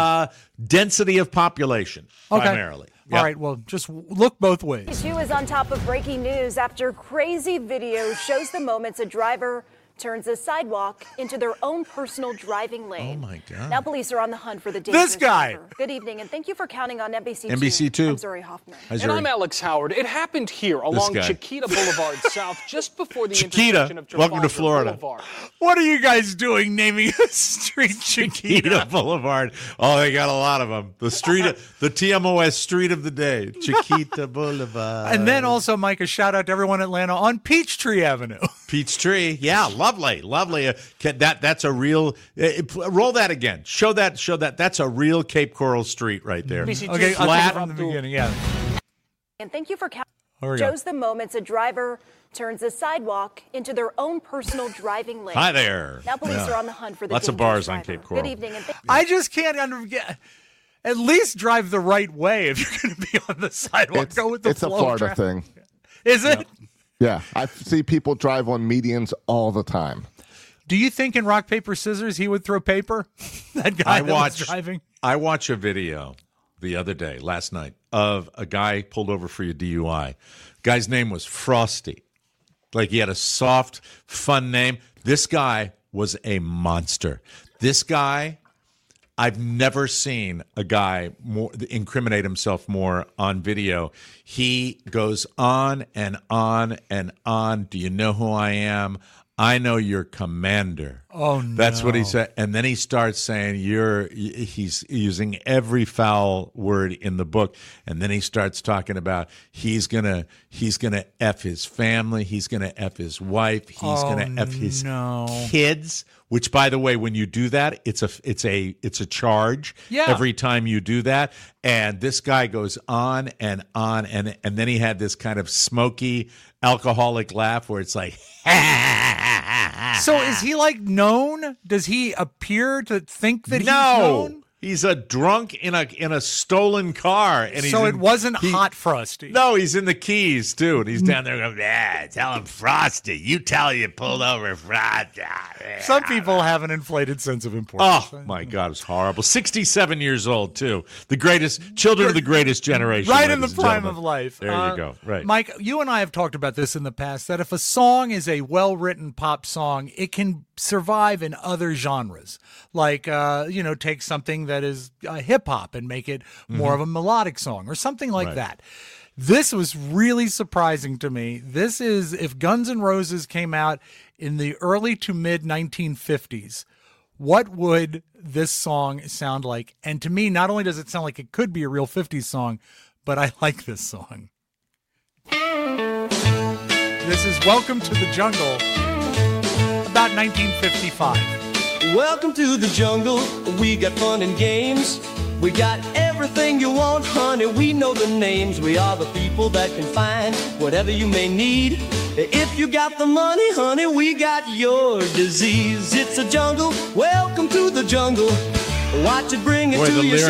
Density of population, primarily. All right, well, just look both ways. 2 is on top of breaking news after crazy video shows the moments a driver turns a sidewalk into their own personal driving lane. Oh, my God. Now police are on the hunt for the dangerous This guy. driver. Good evening, and thank you for counting on NBC2. NBC2. I'm Zuri Hoffman. Hi, And Zuri. I'm Alex Howard. It happened here along guy. Chiquita Boulevard South, just before the Chiquita, intersection of welcome to Trafalgar Florida. Boulevard. What are you guys doing naming a street Chiquita? Chiquita Boulevard. Oh, they got a lot of them. The TMOS street of the day, Chiquita Boulevard. And then also, Mike, a shout out to everyone in Atlanta on Peachtree Avenue. Peachtree, yeah, lovely. That's a real. Roll that again. Show that. That's a real Cape Coral street right there. Okay, I'll Flat. take it from the beginning. Yeah. And thank you for counting. Here we go. Shows the moments a driver turns a sidewalk into their own personal driving lane. Hi there. Now police Yeah. are on the hunt for the Lots of dangerous bars on driver. Cape Coral. Good evening, and I just can't at least drive the right way if you're going to be on the sidewalk. Go with the It's a flow Florida traffic. thing. Is it? Yeah, I see people drive on medians all the time. Do you think in rock, paper, scissors he would throw paper? That guy that was driving? I watched a video the other day, last night, of a guy pulled over for your DUI. Guy's name was Frosty. Like he had a soft, fun name. This guy was a monster. This guy, I've never seen a guy more incriminate himself more on video. He goes on and on and on. Do you know who I am? I know your commander. Oh, no. That's what he said. And then he starts saying he's using every foul word in the book. And then he starts talking about he's gonna F his family, he's gonna F his wife, he's gonna F his kids. Which, by the way, when you do that, it's a charge every time you do that. And this guy goes on and on, and then he had this kind of smoky alcoholic laugh where it's like, So is he like known? Does he appear to think that he's known? He's a drunk in a stolen car, and it wasn't Hot Frosty. No, he's in the Keys too, and he's down there going, "Yeah, tell him Frosty. You tell you pulled over Frosty." Some people have an inflated sense of importance. Oh my God, it's horrible. 67 years old too. The greatest children of the greatest generation, right in the prime of life. There you go. Right, Mike. You and I have talked about this in the past. That if a song is a well-written pop song, it can survive in other genres. Like take something that is hip hop and make it more of a melodic song or something like that. This was really surprising to me. This is if Guns N' Roses came out in the early to mid 1950s, what would this song sound like? And to me, not only does it sound like it could be a real 50s song, but I like this song. This is Welcome to the Jungle, about 1955. Welcome to the jungle, we got fun and games. We got everything you want, honey, we know the names. We are the people that can find whatever you may need. If you got the money, honey, we got your disease. It's a jungle, welcome to the jungle. Watch it bring it to your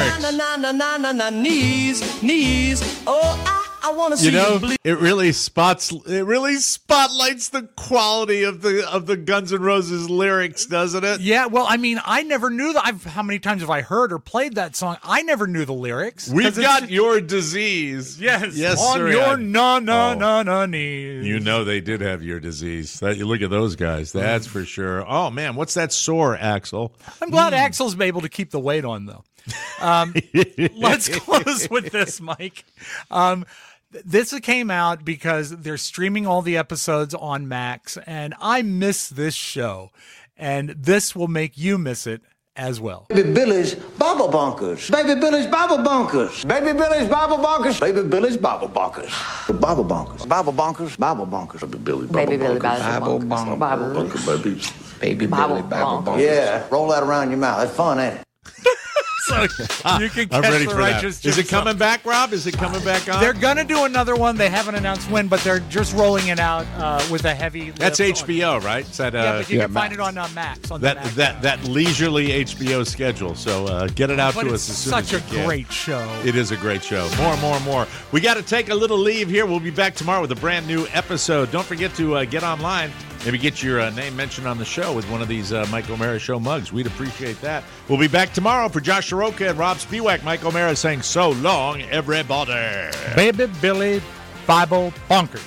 knees. Oh, I want to see you bleed. It really spotlights the quality of the Guns N' Roses lyrics, doesn't it? Yeah, well, I mean, I never knew that. How many times have I heard or played that song? I never knew the lyrics. We've got your disease. Yes, on sir, your na knees. You know they did have your disease. You look at those guys. That's for sure. Oh man, what's that sore, Axl? I'm glad Axl's been able to keep the weight on though. Let's close with this, Mike. This came out because they're streaming all the episodes on Max, and I miss this show, and this will make you miss it as well. Baby Billy's Bible Bonkers. Baby Billy's Bible Bonkers. Baby Billy's Bible Bonkers. Baby Billy's Bible Bonkers. Bible Bonkers. Bible Bonkers. Bible Bonkers. Baby Billy Bible Bonkers. Bible Bonkers. Baby Billy Bible Bonkers. Yeah, roll that around your mouth. It's fun, ain't it? So you can catch I'm ready the for righteous. That. Is it coming back, Rob? Is it coming back on? They're going to do another one. They haven't announced when, but they're just rolling it out with a heavy lift. That's HBO, right? Is that, but you can find it on Max. On that leisurely HBO schedule. So get it out to us as soon as you can. Such a great show. It is a great show. More. We got to take a little leave here. We'll be back tomorrow with a brand new episode. Don't forget to get online. Maybe get your name mentioned on the show with one of these Mike O'Mara Show mugs. We'd appreciate that. We'll be back tomorrow. For Josh Soroka and Rob Spiewak, Mike O'Mara saying so long, everybody. Baby Billy Bible Bonkers.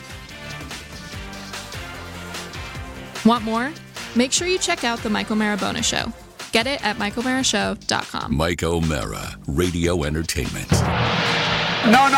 Want more? Make sure you check out the Mike O'Mara Bonus Show. Get it at MikeO'MaraShow.com. Mike O'Mara, Radio Entertainment. No.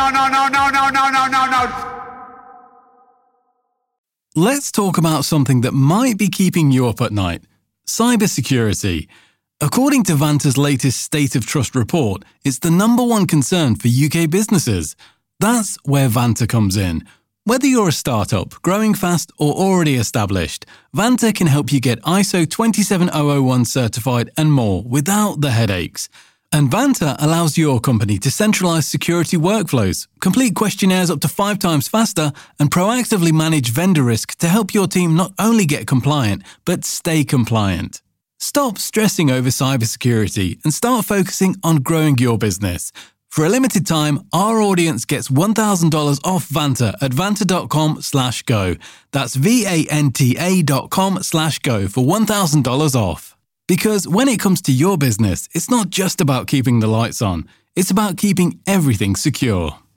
Let's talk about something that might be keeping you up at night. Cybersecurity. According to Vanta's latest State of Trust report, it's the number one concern for UK businesses. That's where Vanta comes in. Whether you're a startup, growing fast, or already established, Vanta can help you get ISO 27001 certified and more without the headaches. And Vanta allows your company to centralize security workflows, complete questionnaires up to 5 times faster, and proactively manage vendor risk to help your team not only get compliant, but stay compliant. Stop stressing over cybersecurity and start focusing on growing your business. For a limited time, our audience gets $1,000 off Vanta at vanta.com/go. That's VANTA.com/go for $1,000 off. Because when it comes to your business, it's not just about keeping the lights on. It's about keeping everything secure.